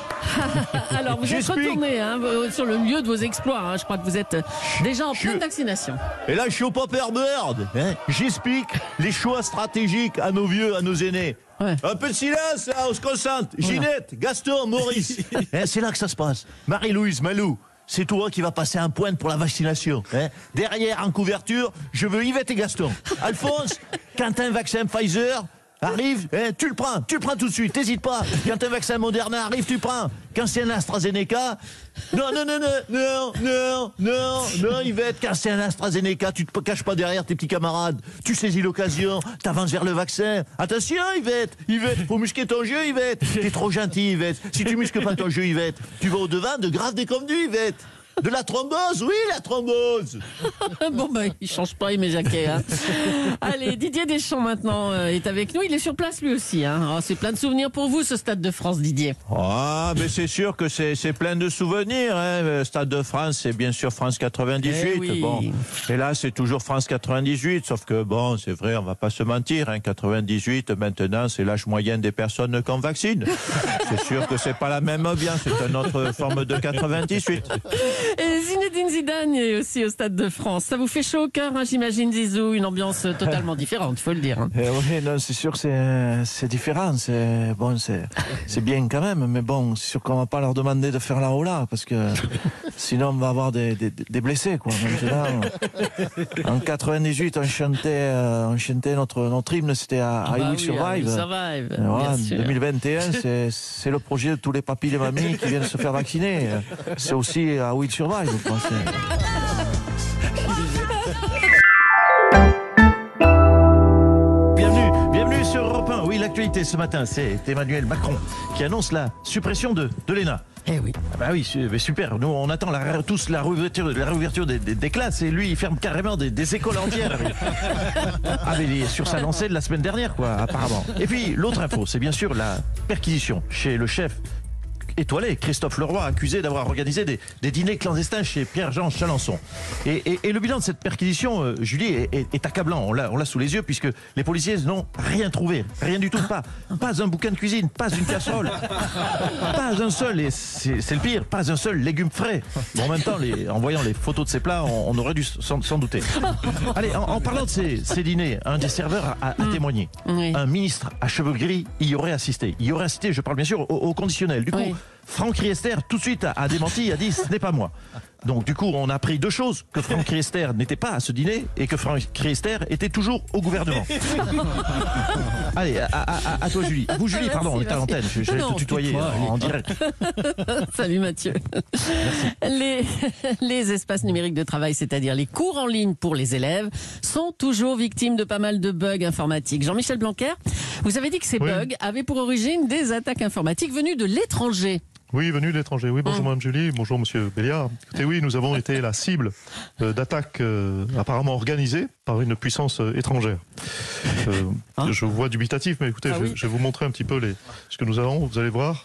Alors vous êtes retourné sur le lieu de vos exploits. Je crois que vous êtes déjà en pleine vaccination. Et là je suis au Popperbird. J'explique les choix stratégiques à nos vieux, à nos aînés. Ouais. Un peu de silence, là, on se concentre. Ginette, Gaston, Maurice. C'est là que ça se passe. Marie-Louise, Malou, c'est toi qui va passer un point pour la vaccination. Derrière, en couverture, je veux Yvette et Gaston. Alphonse, quand un vaccin Pfizer arrive, tu le prends tout de suite, t'hésites pas. Quand un vaccin Moderna arrive, tu prends. Quand c'est un AstraZeneca, non, Yvette, quand c'est un AstraZeneca, tu te caches pas derrière tes petits camarades, tu saisis l'occasion, t'avances vers le vaccin. Attention, Yvette, faut muscler ton jeu, Yvette. T'es trop gentil, Yvette. Si tu muscles pas ton jeu, Yvette, tu vas au-devant de graves déconvenus, Yvette. De la thrombose, oui, la thrombose. Bon, il change pas, Aimé Jacquet. Allez, Didier Deschamps, maintenant, est avec nous. Il est sur place, lui aussi. C'est plein de souvenirs pour vous, ce Stade de France, Didier. Mais c'est sûr que c'est plein de souvenirs. Le Stade de France, c'est bien sûr France 98. Oui. Bon. Et là, c'est toujours France 98. Sauf que, c'est vrai, on va pas se mentir. 98, maintenant, c'est l'âge moyen des personnes qu'on vaccine. C'est sûr que c'est pas la même ambiance. C'est une autre forme de 98. Et Zinedine Zidane est aussi au Stade de France. Ça vous fait chaud au cœur, j'imagine, Zizou, une ambiance totalement différente, il faut le dire. Oui, non, c'est sûr que c'est différent. C'est bien quand même, mais c'est sûr qu'on va pas leur demander de faire la roula, parce que sinon on va avoir des blessés, quoi. Maintenant, en 98, on chantait notre hymne, c'était I Will Survive. Voilà, 2021, c'est le projet de tous les papis et les mamies qui viennent se faire vacciner. C'est aussi I Will Survive, je pense. Bienvenue sur Europe 1. Oui, l'actualité ce matin, c'est Emmanuel Macron qui annonce la suppression de l'ENA. Eh oui. Oui, super. Nous, on attend tous la réouverture des classes, et lui, il ferme carrément des écoles entières. Mais il est sur sa lancée de la semaine dernière, quoi, apparemment. Et puis, l'autre info, c'est bien sûr la perquisition chez le chef étoilé, Christophe Leroy, accusé d'avoir organisé des dîners clandestins chez Pierre-Jean Chalancon. Et le bilan de cette perquisition, Julie, est accablant. On l'a sous les yeux, puisque les policiers n'ont rien trouvé. Rien du tout. Pas un bouquin de cuisine, pas une casserole, pas un seul, et c'est le pire, pas un seul légume frais. Bon, en même temps, en voyant les photos de ces plats, on aurait dû s'en douter. Allez, en parlant de ces dîners, un des serveurs a témoigné. Oui. Un ministre à cheveux gris y aurait assisté. Je parle bien sûr au conditionnel. Du coup, oui. Franck Riester, tout de suite, a démenti, a dit « ce n'est pas moi ». Donc du coup, on a appris deux choses, que Franck Riester n'était pas à ce dîner et que Franck Riester était toujours au gouvernement. Allez, à toi Julie. Vous Julie, pardon, on est à l'antenne, je vais te tutoyer en direct. Salut Mathieu. Les espaces numériques de travail, c'est-à-dire les cours en ligne pour les élèves, sont toujours victimes de pas mal de bugs informatiques. Jean-Michel Blanquer, vous avez dit que ces bugs avaient pour origine des attaques informatiques venues de l'étranger. Oui, venu de l'étranger. Oui, bonjour Mme Julie, bonjour Monsieur Béliard. Écoutez, oui, nous avons été la cible d'attaques apparemment organisées par une puissance étrangère. Je vous vois dubitatif, mais écoutez, je vais vous montrer un petit peu ce que nous avons, vous allez voir.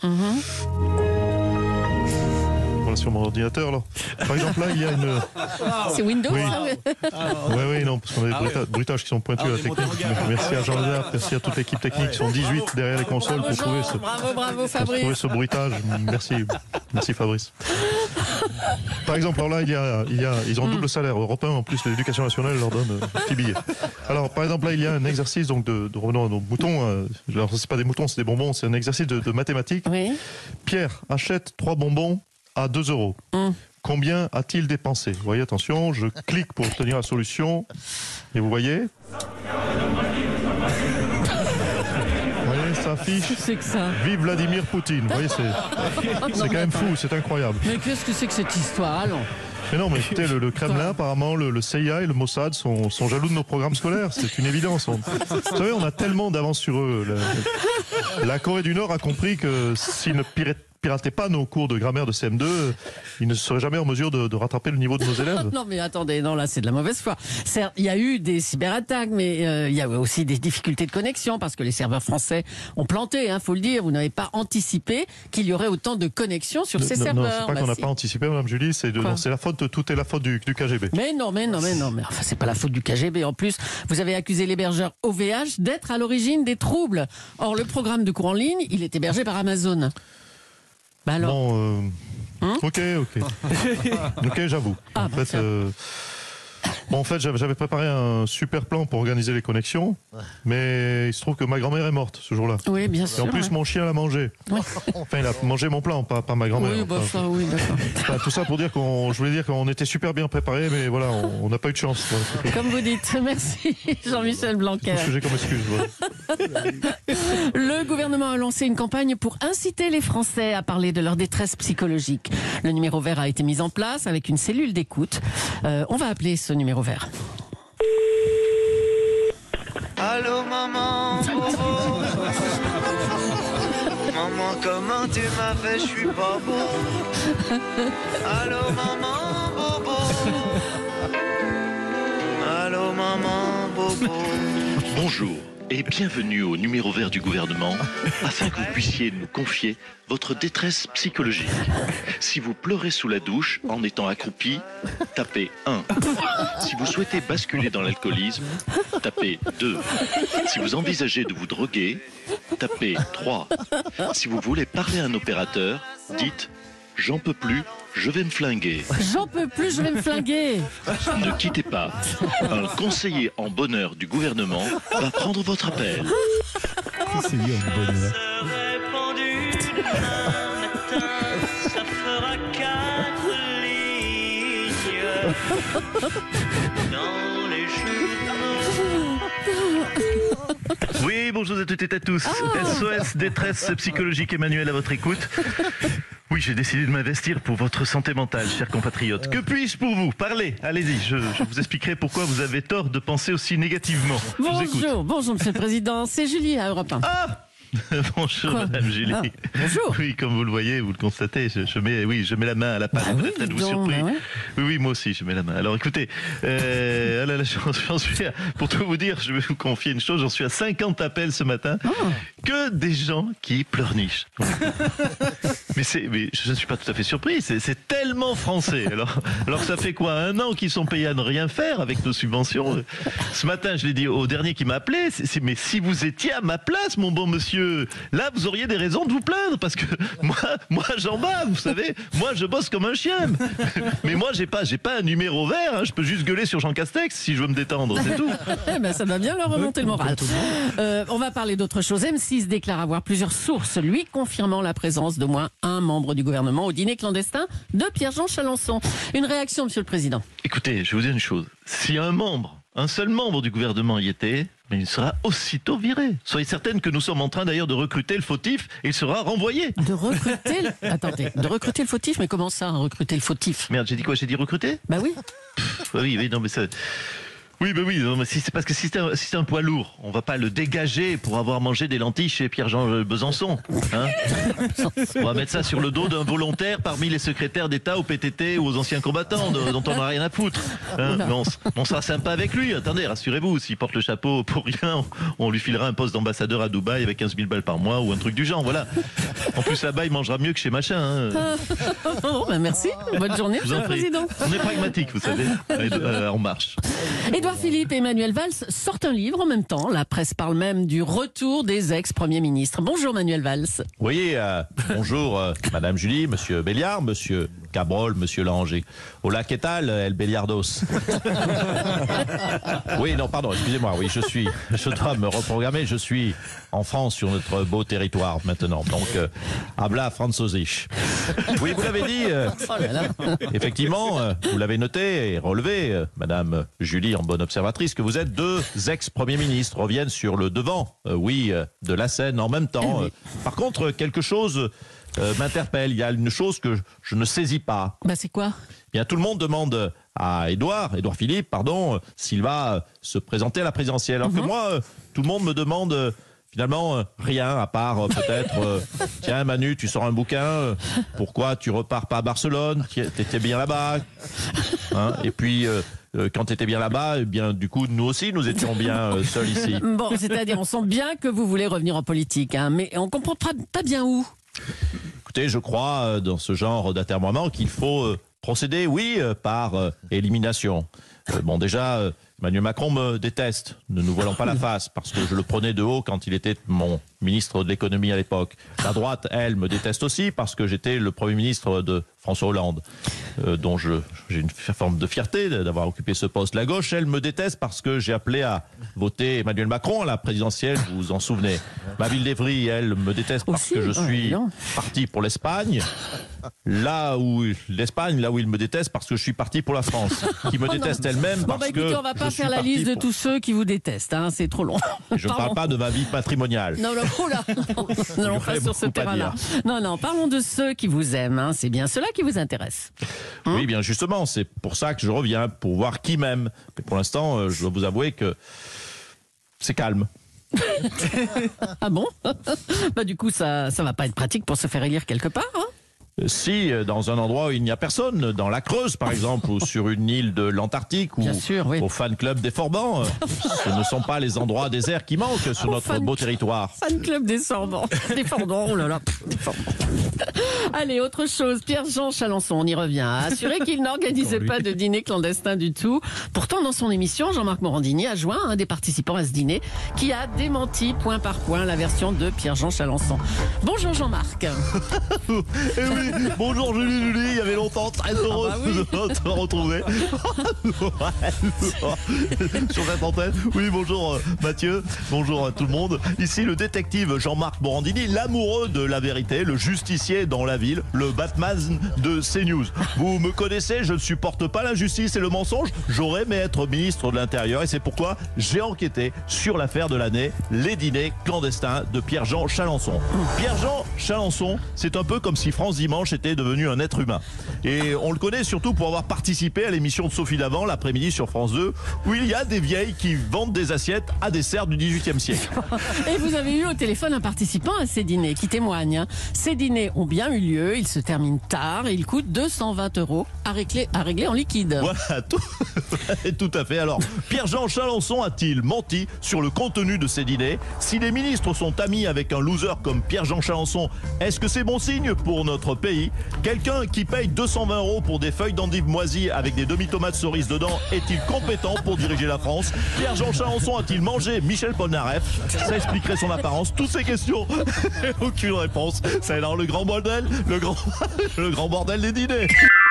Voilà, sur mon ordinateur, là. Par exemple, là, il y a une... C'est Windows, oui. ça Oui, non, parce qu'on a des bruitages qui sont pointus à la technique. Merci à Jean-Lézard, merci à toute l'équipe technique. Ils sont 18 derrière les consoles pour trouver ce bruitage. Merci Fabrice. Par exemple, alors là, ils ont double salaire européen. En plus, l'éducation nationale leur donne un petit billet. Alors, par exemple, là, il y a un exercice donc de revenons à nos moutons. Alors, c'est pas des moutons, c'est des bonbons. C'est un exercice de mathématiques. Oui. Pierre achète 3 bonbons à 2 €. Combien a-t-il dépensé? Vous voyez, attention, je clique pour obtenir la solution. Et vous voyez? Ça affiche. Qu'est-ce que c'est que ça? Vive Vladimir Poutine. Vous voyez, c'est quand même fou, c'est incroyable. Mais qu'est-ce que c'est que cette histoire? Allons. Mais non, mais écoutez, le Kremlin, apparemment, le CIA et le Mossad sont jaloux de nos programmes scolaires. C'est une évidence. Vous savez, on a tellement d'avance sur eux. La Corée du Nord a compris que s'ils ne pirataient pas nos cours de grammaire de CM2, ils ne seraient jamais en mesure de rattraper le niveau de nos élèves. Non mais attendez, non là c'est de la mauvaise foi. Certes, il y a eu des cyberattaques, mais il y a aussi des difficultés de connexion parce que les serveurs français ont planté, faut le dire. Vous n'avez pas anticipé qu'il y aurait autant de connexions sur ces serveurs. Non, c'est pas qu'on n'a pas anticipé, Madame Julie, c'est la faute, tout est la faute du KGB. Mais non, mais enfin c'est pas la faute du KGB. En plus, vous avez accusé l'hébergeur OVH d'être à l'origine des troubles. Or le programme de cours en ligne, il est hébergé par Amazon. Bah alors. Bon, ok, j'avoue. En fait, j'avais préparé un super plan pour organiser les connexions, mais il se trouve que ma grand-mère est morte ce jour-là. Oui, bien sûr. Et en plus, mon chien l'a mangé. Ouais. Enfin, il a mangé mon plan, pas ma grand-mère. Oui, ça, oui, d'accord. Enfin, tout ça pour dire je voulais dire qu'on était super bien préparés, mais voilà, on n'a pas eu de chance. Voilà. Comme vous dites. Merci, Jean-Michel Blanquer. C'est ce que j'ai comme excuse. Voilà. Le gouvernement a lancé une campagne pour inciter les Français à parler de leur détresse psychologique. Le numéro vert a été mis en place avec une cellule d'écoute. On va appeler ce numéro vert. Allô maman, bobo. Maman, comment tu m'as fait, je suis pas beau. Allô maman, bobo. Allô maman, bobo. Bonjour et bienvenue au numéro vert du gouvernement afin que vous puissiez nous confier votre détresse psychologique. Si vous pleurez sous la douche en étant accroupi, tapez 1. Si vous souhaitez basculer dans l'alcoolisme, tapez 2. Si vous envisagez de vous droguer, tapez 3. Si vous voulez parler à un opérateur, dites « J'en peux plus, je vais me flinguer ». J'en peux plus, je vais me flinguer. Ne quittez pas. Un conseiller en bonheur du gouvernement va prendre votre appel. Conseiller en bonheur. Ça fera 4 lignes dans les journaux. Oui, bonjour à toutes et à tous. SOS Détresse Psychologique Emmanuel à votre écoute. Oui, j'ai décidé de m'investir pour votre santé mentale, chers compatriotes. Que puis-je pour vous? Parlez, allez-y, je vous expliquerai pourquoi vous avez tort de penser aussi négativement. Bonjour Monsieur le Président, c'est Julie à Europe 1. Ah bonjour Madame Julie. Bonjour. Oui, comme vous le voyez, vous le constatez, je mets la main à la pâte. Êtes-vous surpris? Oui, moi aussi, je mets la main. Alors écoutez, j'en suis pour tout vous dire, je vais vous confier une chose, j'en suis à 50 appels ce matin, que des gens qui pleurnichent. mais je ne suis pas tout à fait surpris, c'est tellement français. Alors ça fait quoi, 1 an qu'ils sont payés à ne rien faire avec nos subventions? Ce matin, je l'ai dit au dernier qui m'a appelé, mais si vous étiez à ma place, mon bon monsieur, là vous auriez des raisons de vous plaindre, parce que moi j'en bats, vous savez, moi je bosse comme un chien. Mais moi j'ai pas un numéro vert, je peux juste gueuler sur Jean Castex si je veux me détendre, c'est tout. Ça va bien leur remonter le moral. On va parler d'autre chose. M6 déclare avoir plusieurs sources, lui confirmant la présence d'au moins un membre du gouvernement au dîner clandestin de Pierre-Jean Chalençon. Une réaction, Monsieur le Président? Écoutez, je vais vous dire une chose, si un seul membre du gouvernement y était, mais il sera aussitôt viré. Soyez certaine que nous sommes en train d'ailleurs de recruter le fautif et il sera renvoyé. De recruter le fautif? Mais comment ça, recruter le fautif? Merde, j'ai dit quoi? J'ai dit recruter? Bah oui. Oui, non mais ça... Oui, non, mais c'est parce que si c'est un poids lourd, on va pas le dégager pour avoir mangé des lentilles chez Pierre-Jean Besançon. Hein. On va mettre ça sur le dos d'un volontaire parmi les secrétaires d'État au PTT ou aux anciens combattants dont on n'a rien à foutre. Hein. Mais on sera sympa avec lui. Attendez, rassurez-vous, s'il porte le chapeau pour rien, on lui filera un poste d'ambassadeur à Dubaï avec 15 000 balles par mois ou un truc du genre. Voilà. En plus, là-bas, il mangera mieux que chez machin. Hein. Merci. Bonne journée, Monsieur le Président. On est pragmatique, vous savez. En marche. Édouard Philippe et Manuel Valls sortent un livre en même temps. La presse parle même du retour des ex-premiers ministres. Bonjour Manuel Valls. Oui, bonjour Madame Julie, Monsieur Béliard, Monsieur Cabrol, Monsieur Langer. Hola, ¿qué tal, el Béliardos? Oui, non, pardon, excusez-moi, oui, je dois me reprogrammer, je suis en France, sur notre beau territoire maintenant, donc habla französisch. Oui, vous l'avez dit, effectivement, vous l'avez noté et relevé, Madame Julie, en bonne observatrice, que vous êtes deux ex-premiers ministres, reviennent sur le devant, de la scène en même temps. Par contre, quelque chose m'interpelle. Il y a une chose que je ne saisis pas. C'est quoi ? Bien, tout le monde demande à Édouard Philippe, s'il va se présenter à la présidentielle. Alors que moi, tout le monde me demande finalement rien, à part peut-être, tiens Manu, tu sors un bouquin, pourquoi tu repars pas à Barcelone ? T'étais bien là-bas. Hein, et puis... quand tu étais bien là-bas, eh bien, du coup, nous aussi, nous étions bien seuls ici. Bon, c'est-à-dire, on sent bien que vous voulez revenir en politique, hein, mais on comprend pas bien où. Écoutez, je crois, dans ce genre d'atermoiement, qu'il faut procéder, par élimination. Déjà, Emmanuel Macron me déteste, ne nous voilons pas la face, parce que je le prenais de haut quand il était mon ministre de l'économie à l'époque. La droite, elle, me déteste aussi, parce que j'étais le Premier ministre de François Hollande, dont j'ai une forme de fierté d'avoir occupé ce poste. La gauche, elle me déteste parce que j'ai appelé à voter Emmanuel Macron à la présidentielle, vous vous en souvenez. Ma ville d'Evry, elle me déteste parce que je suis parti pour l'Espagne. Là où il me déteste parce que je suis parti pour la France, qui me déteste elle-même parce que on va pas faire la liste de tous ceux qui vous détestent, hein, c'est trop long. Je ne parle pas de ma vie patrimoniale. Non, pas sur ce terrain-là. Non, parlons de ceux qui vous aiment, hein, c'est bien ceux-là qui vous intéressent. Oui, bien justement, c'est pour ça que je reviens, pour voir qui m'aime. Mais pour l'instant, je dois vous avouer que c'est calme. Ah bon? Du coup, ça va pas être pratique pour se faire élire quelque part, hein? Si, dans un endroit où il n'y a personne, dans la Creuse par exemple, ou sur une île de l'Antarctique, ou au fan club des Forbans, ce ne sont pas les endroits déserts qui manquent sur notre beau territoire. Fan club des Forbans, oh là là, des Forbans. Allez, autre chose, Pierre-Jean Chalençon, on y revient, a assuré qu'il n'organisait pas de dîner clandestin du tout. Pourtant, dans son émission, Jean-Marc Morandini a joint un des participants à ce dîner qui a démenti point par point la version de Pierre-Jean Chalençon. Bonjour Jean-Marc. Bonjour Julie, il y avait longtemps, très heureux de te retrouver sur cette antenne. Oui, bonjour Mathieu, bonjour à tout le monde. Ici le détective Jean-Marc Morandini, l'amoureux de la vérité, le justicier dans la ville, le Batman de CNews. Vous me connaissez, je ne supporte pas l'injustice et le mensonge, j'aurais aimé être ministre de l'Intérieur et c'est pourquoi j'ai enquêté sur l'affaire de l'année, les dîners clandestins de Pierre-Jean Chalençon. Pierre-Jean Chalençon, c'est un peu comme si France Dimanche était devenu un être humain. Et on le connaît surtout pour avoir participé à l'émission de Sophie Davant l'après-midi sur France 2 où il y a des vieilles qui vendent des assiettes à dessert du XVIIIe siècle. Et vous avez eu au téléphone un participant à ces dîners qui témoigne. Hein. Ces dîners ont bien eu lieu, ils se terminent tard et ils coûtent 220 € à régler en liquide. Voilà, tout à fait. Alors, Pierre-Jean Chalençon a-t-il menti sur le contenu de ces dîners? Si les ministres sont amis avec un loser comme Pierre-Jean Chalençon, est-ce que c'est bon signe pour notre pays? Quelqu'un qui paye 220 € pour des feuilles d'endive moisies avec des demi-tomates cerises dedans est-il compétent pour diriger la France? Pierre-Jean Chalençon a-t-il mangé Michel Polnareff? Ça expliquerait son apparence. Toutes ces questions et aucune réponse. C'est alors le grand bordel, le grand bordel des dîners.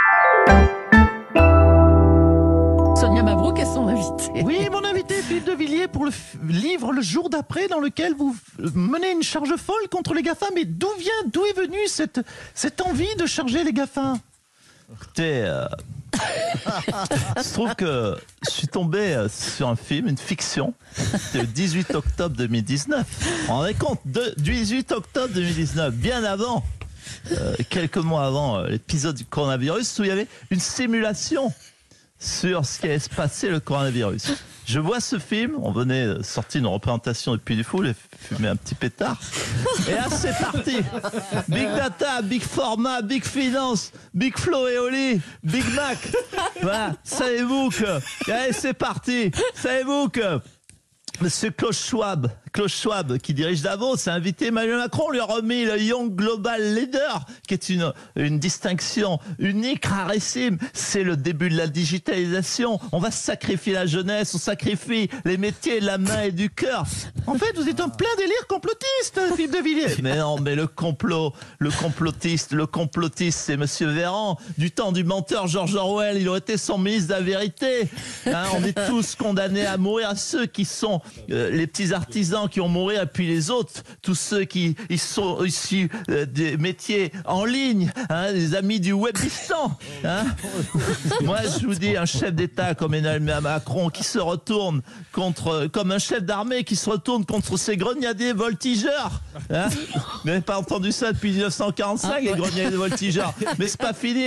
Sonia Mabrouk est son invité. Oui, mon invité Philippe de Villiers pour le livre Le jour d'après dans lequel vous menez une charge folle contre les GAFA. Mais d'où est venue cette envie de charger les GAFA? Écoutez, il se trouve que je suis tombé sur un film, une fiction, le 18 octobre 2019. Vous vous rendez compte, 18 octobre 2019, bien avant, quelques mois avant l'épisode du coronavirus, où il y avait une simulation sur ce qui allait se passer le coronavirus. je vois ce film, on venait sortir une représentation de Puy du Fou, fumer un petit pétard. Et là, c'est parti. Big Data, Big Pharma, Big Finance, Big Flo et Oli, Big Mac. Voilà, savez-vous que... Allez, c'est parti. Savez-vous que... Monsieur Klaus Schwab, qui dirige Davos, a invité Emmanuel Macron, lui a remis le Young Global Leader, qui est une distinction unique, rarissime. C'est le début de la digitalisation. On va sacrifier la jeunesse, on sacrifie les métiers de la main et du cœur. En fait, vous êtes en plein délire complotiste, Philippe de Villiers. Mais non, mais le complotiste, c'est Monsieur Véran. Du temps du menteur George Orwell, il aurait été son ministre de la vérité. Hein, on est tous condamnés à mourir, à ceux qui sont les petits artisans qui vont mourir, et puis les autres, tous ceux qui sont issus des métiers en ligne, hein, les amis du webistan. Hein. Moi, je vous dis, un chef d'État comme Emmanuel Macron qui se retourne comme un chef d'armée qui se retourne contre ses grenadiers voltigeurs. Hein. Vous n'avez pas entendu ça depuis 1945, les grenadiers voltigeurs. Mais c'est pas fini.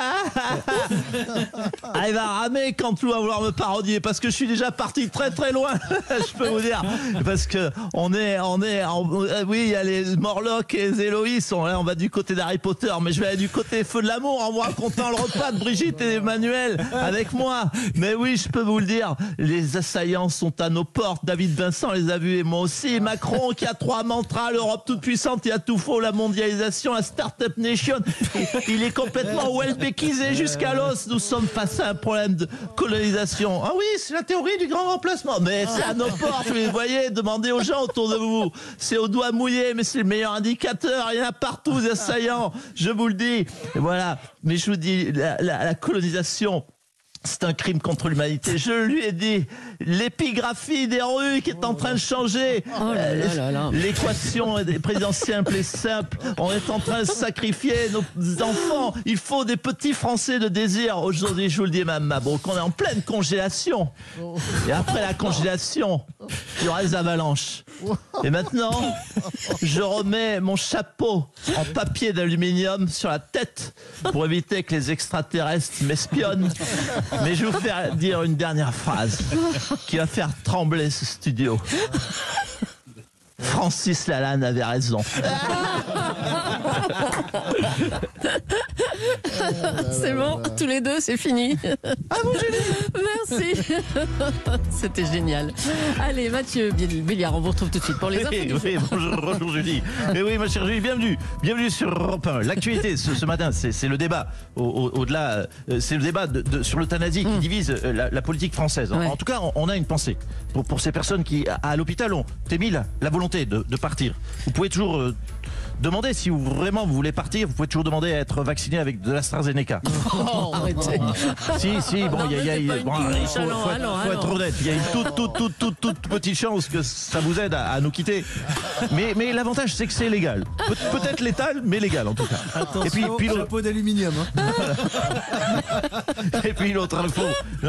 Il va ramer quand tout va vouloir me parodier, parce que je suis déjà parti très très loin. Je peux vous dire, parce que oui, il y a les Morlocks et les Héloïse, on va du côté d'Harry Potter, mais je vais aller du côté Feu de l'amour en vous racontant le repas de Brigitte et Emmanuel avec moi. Mais oui, je peux vous le dire, les assaillants sont à nos portes. David Vincent les a vus et moi aussi. Macron qui a 3 mantras, l'Europe toute puissante, il y a tout faux, la mondialisation, la Startup Nation. Il est complètement welbeckisé jusqu'à l'os. Nous sommes face à un problème de colonisation. Ah oui, c'est la théorie du grand remplacement. Mais c'est à nos portes, vous voyez, demandez aux gens autour de vous. C'est au doigt mouillé, mais c'est le meilleur indicateur. Il y en a partout des assaillants, je vous le dis. Et voilà, mais je vous dis, la colonisation, c'est un crime contre l'humanité. Je lui ai dit, l'épigraphie des rues qui est en train de changer. L'équation présidentielle est simple. On est en train de sacrifier nos enfants. Il faut des petits Français de désir. Aujourd'hui, je vous le dis, Mme Mabrouk, on est en pleine congélation. Et après la congélation, il y aura les avalanches. Et maintenant, je remets mon chapeau en papier d'aluminium sur la tête pour éviter que les extraterrestres m'espionnent. Mais je vais vous faire dire une dernière phrase qui va faire trembler ce studio. Francis Lalanne avait raison. C'est bon, tous les deux, c'est fini. Ah bon, Julie. Merci. C'était génial. Allez, Mathieu Béliard, on vous retrouve tout de suite pour les infos. Oui, bonjour Julie. Et oui, ma chère Julie, bienvenue sur Europe 1. L'actualité ce matin, c'est le débat. Au-delà, c'est le débat sur l'euthanasie qui divise la politique française. Ouais. En tout cas, on a une pensée pour ces personnes qui, à l'hôpital, ont émis la volonté de partir. Vous pouvez toujours demandez, si vous voulez partir, vous pouvez toujours demander à être vacciné avec de l'AstraZeneca. Si, bon, il faut être honnête. Il y a une toute petite chance que ça vous aide à nous quitter. Mais l'avantage, c'est que c'est légal. Peut-être létal, mais légal en tout cas. Attention, et puis chapeau d'aluminium. Hein. Et puis l'autre info.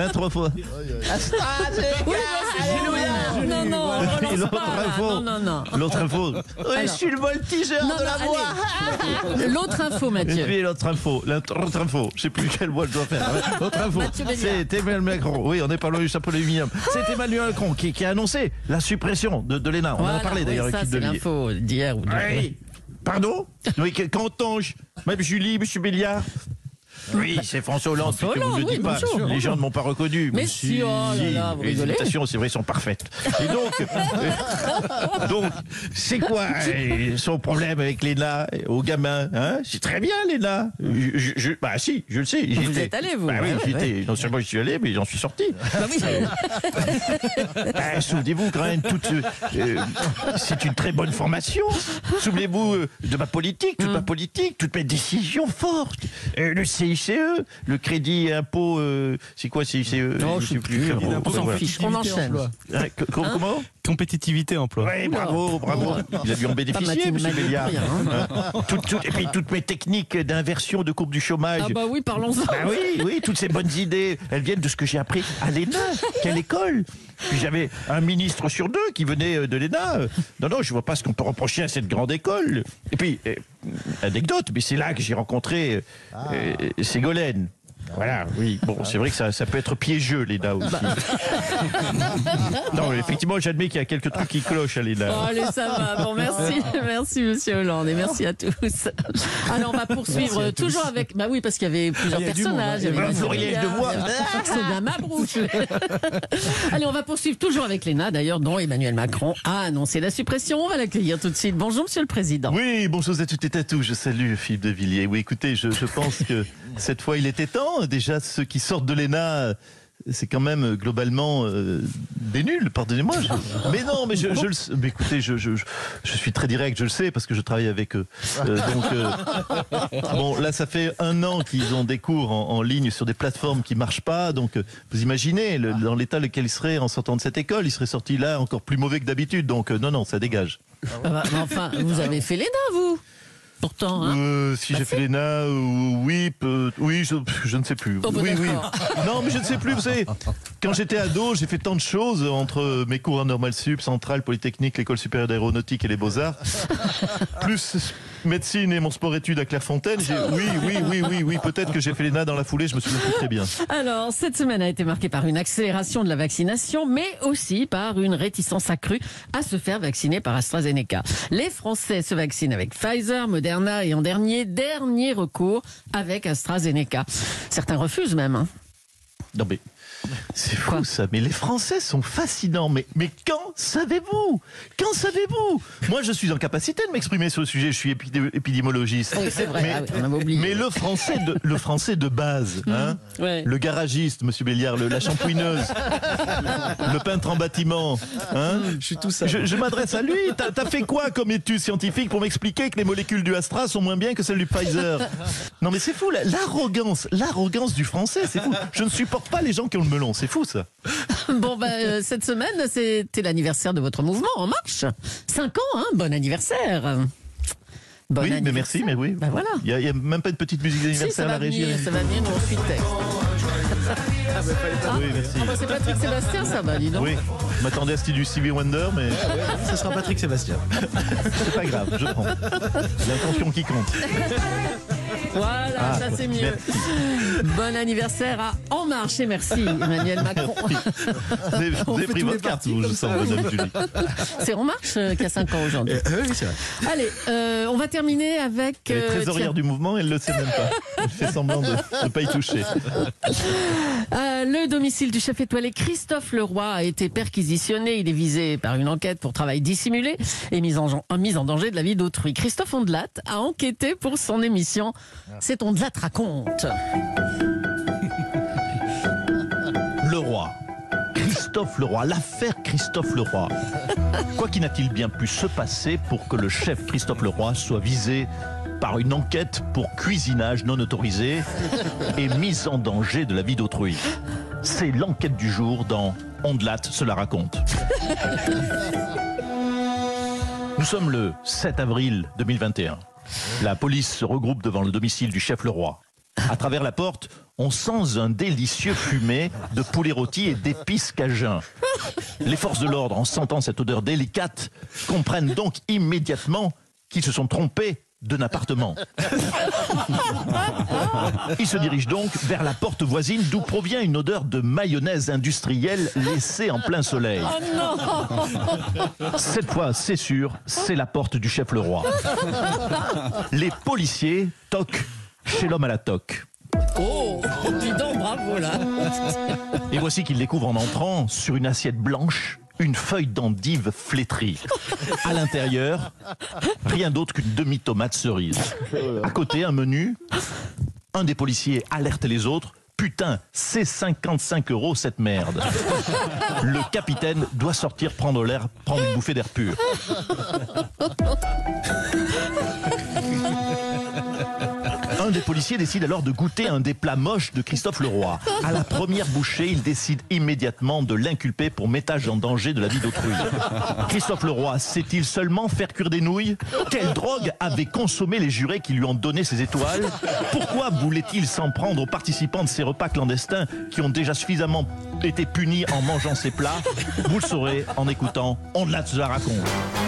L'autre info. Je suis le voltigeur de la voix. L'autre info, Mathieu. Et puis l'autre info. Je sais plus quelle voix je dois faire. L'autre info. C'est Emmanuel Macron. Oui, on n'est pas loin du chapeau d'aluminium. C'est Emmanuel Macron qui a annoncé la suppression de l'ENA. On en a parlé d'ailleurs avec c'est l'info d'hier ou oui. Pardon? Oui, qu'entends-je? Même Julie, M. Béliard. Oui, c'est François Hollande, que vous ne le dites pas. Bonjour. Les gens ne m'ont pas reconnu. Mais si, oh là là, vous les rigolez. imitations, c'est vrai, sont parfaites. Et donc c'est quoi son problème avec l'ENA aux gamins, hein? C'est très bien, l'ENA. Bah si, je le sais. Vous êtes allé, vous? Bah oui, j'étais. Non seulement je suis allé, mais j'en suis sorti. Bah oui. Souvenez-vous quand même, c'est une très bonne formation. Souvenez-vous de ma politique, toutes mes décisions fortes. Le CICE, le crédit impôt, c'est quoi CICE? Non, je sais plus. On s'en fiche, on enchaîne. Comment? Compétitivité emploi. Oui, bravo. Il a dû en bénéficier, M. Béliard. Et puis toutes mes techniques d'inversion de courbe du chômage. Ah bah oui, parlons-en. Bah oui, toutes ces bonnes idées, elles viennent de ce que j'ai appris à l'ENA. Quelle école? Puis j'avais un ministre sur 2 qui venait de l'ENA. Non, je vois pas ce qu'on peut reprocher à cette grande école. Et puis, anecdote, mais c'est là que j'ai rencontré Ségolène. Voilà, oui. Bon, c'est vrai que ça peut être piégeux, l'ENA aussi. Non, mais effectivement, j'admets qu'il y a quelques trucs qui clochent à l'ENA. Oh, allez, ça va. Bon, merci. Merci, monsieur Hollande. Et merci à tous. Alors, on va poursuivre toujours avec. Bah oui, parce qu'il y avait plusieurs personnages. Il y avait Flouriel de voix. C'est bien ma bouche. Allez, on va poursuivre toujours avec l'ENA, d'ailleurs, dont Emmanuel Macron a annoncé la suppression. On va l'accueillir tout de suite. Bonjour, monsieur le président. Oui, bonjour à toutes et à tous. Je salue Philippe de Villiers. Oui, écoutez, je pense que cette fois, il était temps. Déjà, ceux qui sortent de l'ENA, c'est quand même globalement des nuls, pardonnez-moi. Mais non, mais mais écoutez, je suis très direct, je le sais, parce que je travaille avec eux. Bon, là, ça fait 1 an qu'ils ont des cours en ligne sur des plateformes qui marchent pas. Donc, vous imaginez, dans l'état lequel ils seraient en sortant de cette école, ils seraient sortis là encore plus mauvais que d'habitude. Donc, non, ça dégage. Enfin, vous avez fait l'ENA, vous pourtant. Hein. Si j'ai fait l'ENA, oui, je ne sais plus. Oh, oui. Non, mais je ne sais plus. Vous savez, quand j'étais ado, j'ai fait tant de choses entre mes cours en Normal Sup, Centrale, Polytechnique, l'École supérieure d'aéronautique et les Beaux-Arts, plus médecine et mon sport-études à Clairefontaine. Oui, peut-être que j'ai fait l'ENA dans la foulée, je me souviens plus très bien. Alors, cette semaine a été marquée par une accélération de la vaccination, mais aussi par une réticence accrue à se faire vacciner par AstraZeneca. Les Français se vaccinent avec Pfizer, Moderna et en dernier recours avec AstraZeneca. Certains refusent même. Hein. Non mais... C'est fou ça, mais les Français sont fascinants. Mais quand savez-vous? Moi, je suis en capacité de m'exprimer sur le sujet. Je suis épidémiologiste. Oui, c'est vrai. On avait oublié. Mais le français de base, hein, le garagiste, Monsieur Béliard, la shampouineuse, le peintre en bâtiment, hein, je suis tout ça. Je m'adresse à lui. T'as fait quoi comme étude scientifique pour m'expliquer que les molécules du Astra sont moins bien que celles du Pfizer? Non, mais c'est fou, l'arrogance du français, c'est fou. Je ne supporte pas les gens qui ont le melon, c'est fou ça. Bon, cette semaine, c'était l'anniversaire de votre mouvement En Marche. 5 ans, hein, bon anniversaire. Oui, mais merci, mais oui. Ben voilà. Il n'y a même pas de petite musique d'anniversaire à la régie. Ça va venir, nous on suit le texte. Oui, merci. C'est Patrick Sébastien, ça va, dis donc. Oui, je m'attendais à ce du Stevie Wonder, mais... Ça sera Patrick Sébastien. C'est pas grave, je prends. L'intention qui compte. Voilà, ça c'est mieux. Merci. Bon anniversaire à En Marche et merci Emmanuel Macron. Vous avez pris votre carte, je sens, madame Julie. C'est En Marche qui a 5 ans aujourd'hui. Oui, c'est vrai. Allez, on va terminer avec... Elle est trésorière du mouvement, elle ne le sait même pas. Elle fait semblant de ne pas y toucher. Le domicile du chef étoilé Christophe Leroy a été perquisitionné. Il est visé par une enquête pour travail dissimulé et mise en danger de la vie d'autrui. Christophe Ondelat a enquêté pour son émission C'est Ondelat raconte. Leroy. Christophe Leroy, l'affaire Christophe Leroy. Quoi qu'il n'a-t-il bien pu se passer pour que le chef Christophe Leroy soit visé par une enquête pour cuisinage non autorisé et mise en danger de la vie d'autrui? C'est l'enquête du jour dans Ondelat se la raconte. Nous sommes le 7 avril 2021. La police se regroupe devant le domicile du chef Leroy. À travers la porte, on sent un délicieux fumet de poulet rôti et d'épices cajun. Les forces de l'ordre, en sentant cette odeur délicate, comprennent donc immédiatement qu'ils se sont trompés d'un appartement. Ils se dirigent donc vers la porte voisine d'où provient une odeur de mayonnaise industrielle laissée en plein soleil. Oh non! Cette fois, c'est sûr, c'est la porte du chef Leroy. Les policiers toquent chez l'homme à la toque. Oh, dis donc, bravo là. Et voici qu'ils découvrent en entrant, sur une assiette blanche, une feuille d'endive flétrie. À l'intérieur, rien d'autre qu'une demi-tomate cerise. À côté, un menu. Un des policiers alerte les autres. Putain, c'est 55 € cette merde. Le capitaine doit sortir prendre une bouffée d'air pur. Un des policiers décide alors de goûter un des plats moches de Christophe Leroy. À la première bouchée, il décide immédiatement de l'inculper pour mettage en danger de la vie d'autrui. Christophe Leroy sait-il seulement faire cuire des nouilles? Quelle drogue avait consommé les jurés qui lui ont donné ses étoiles? Pourquoi voulait-il s'en prendre aux participants de ces repas clandestins qui ont déjà suffisamment été punis en mangeant ces plats? Vous le saurez en écoutant Ondelat se la raconte.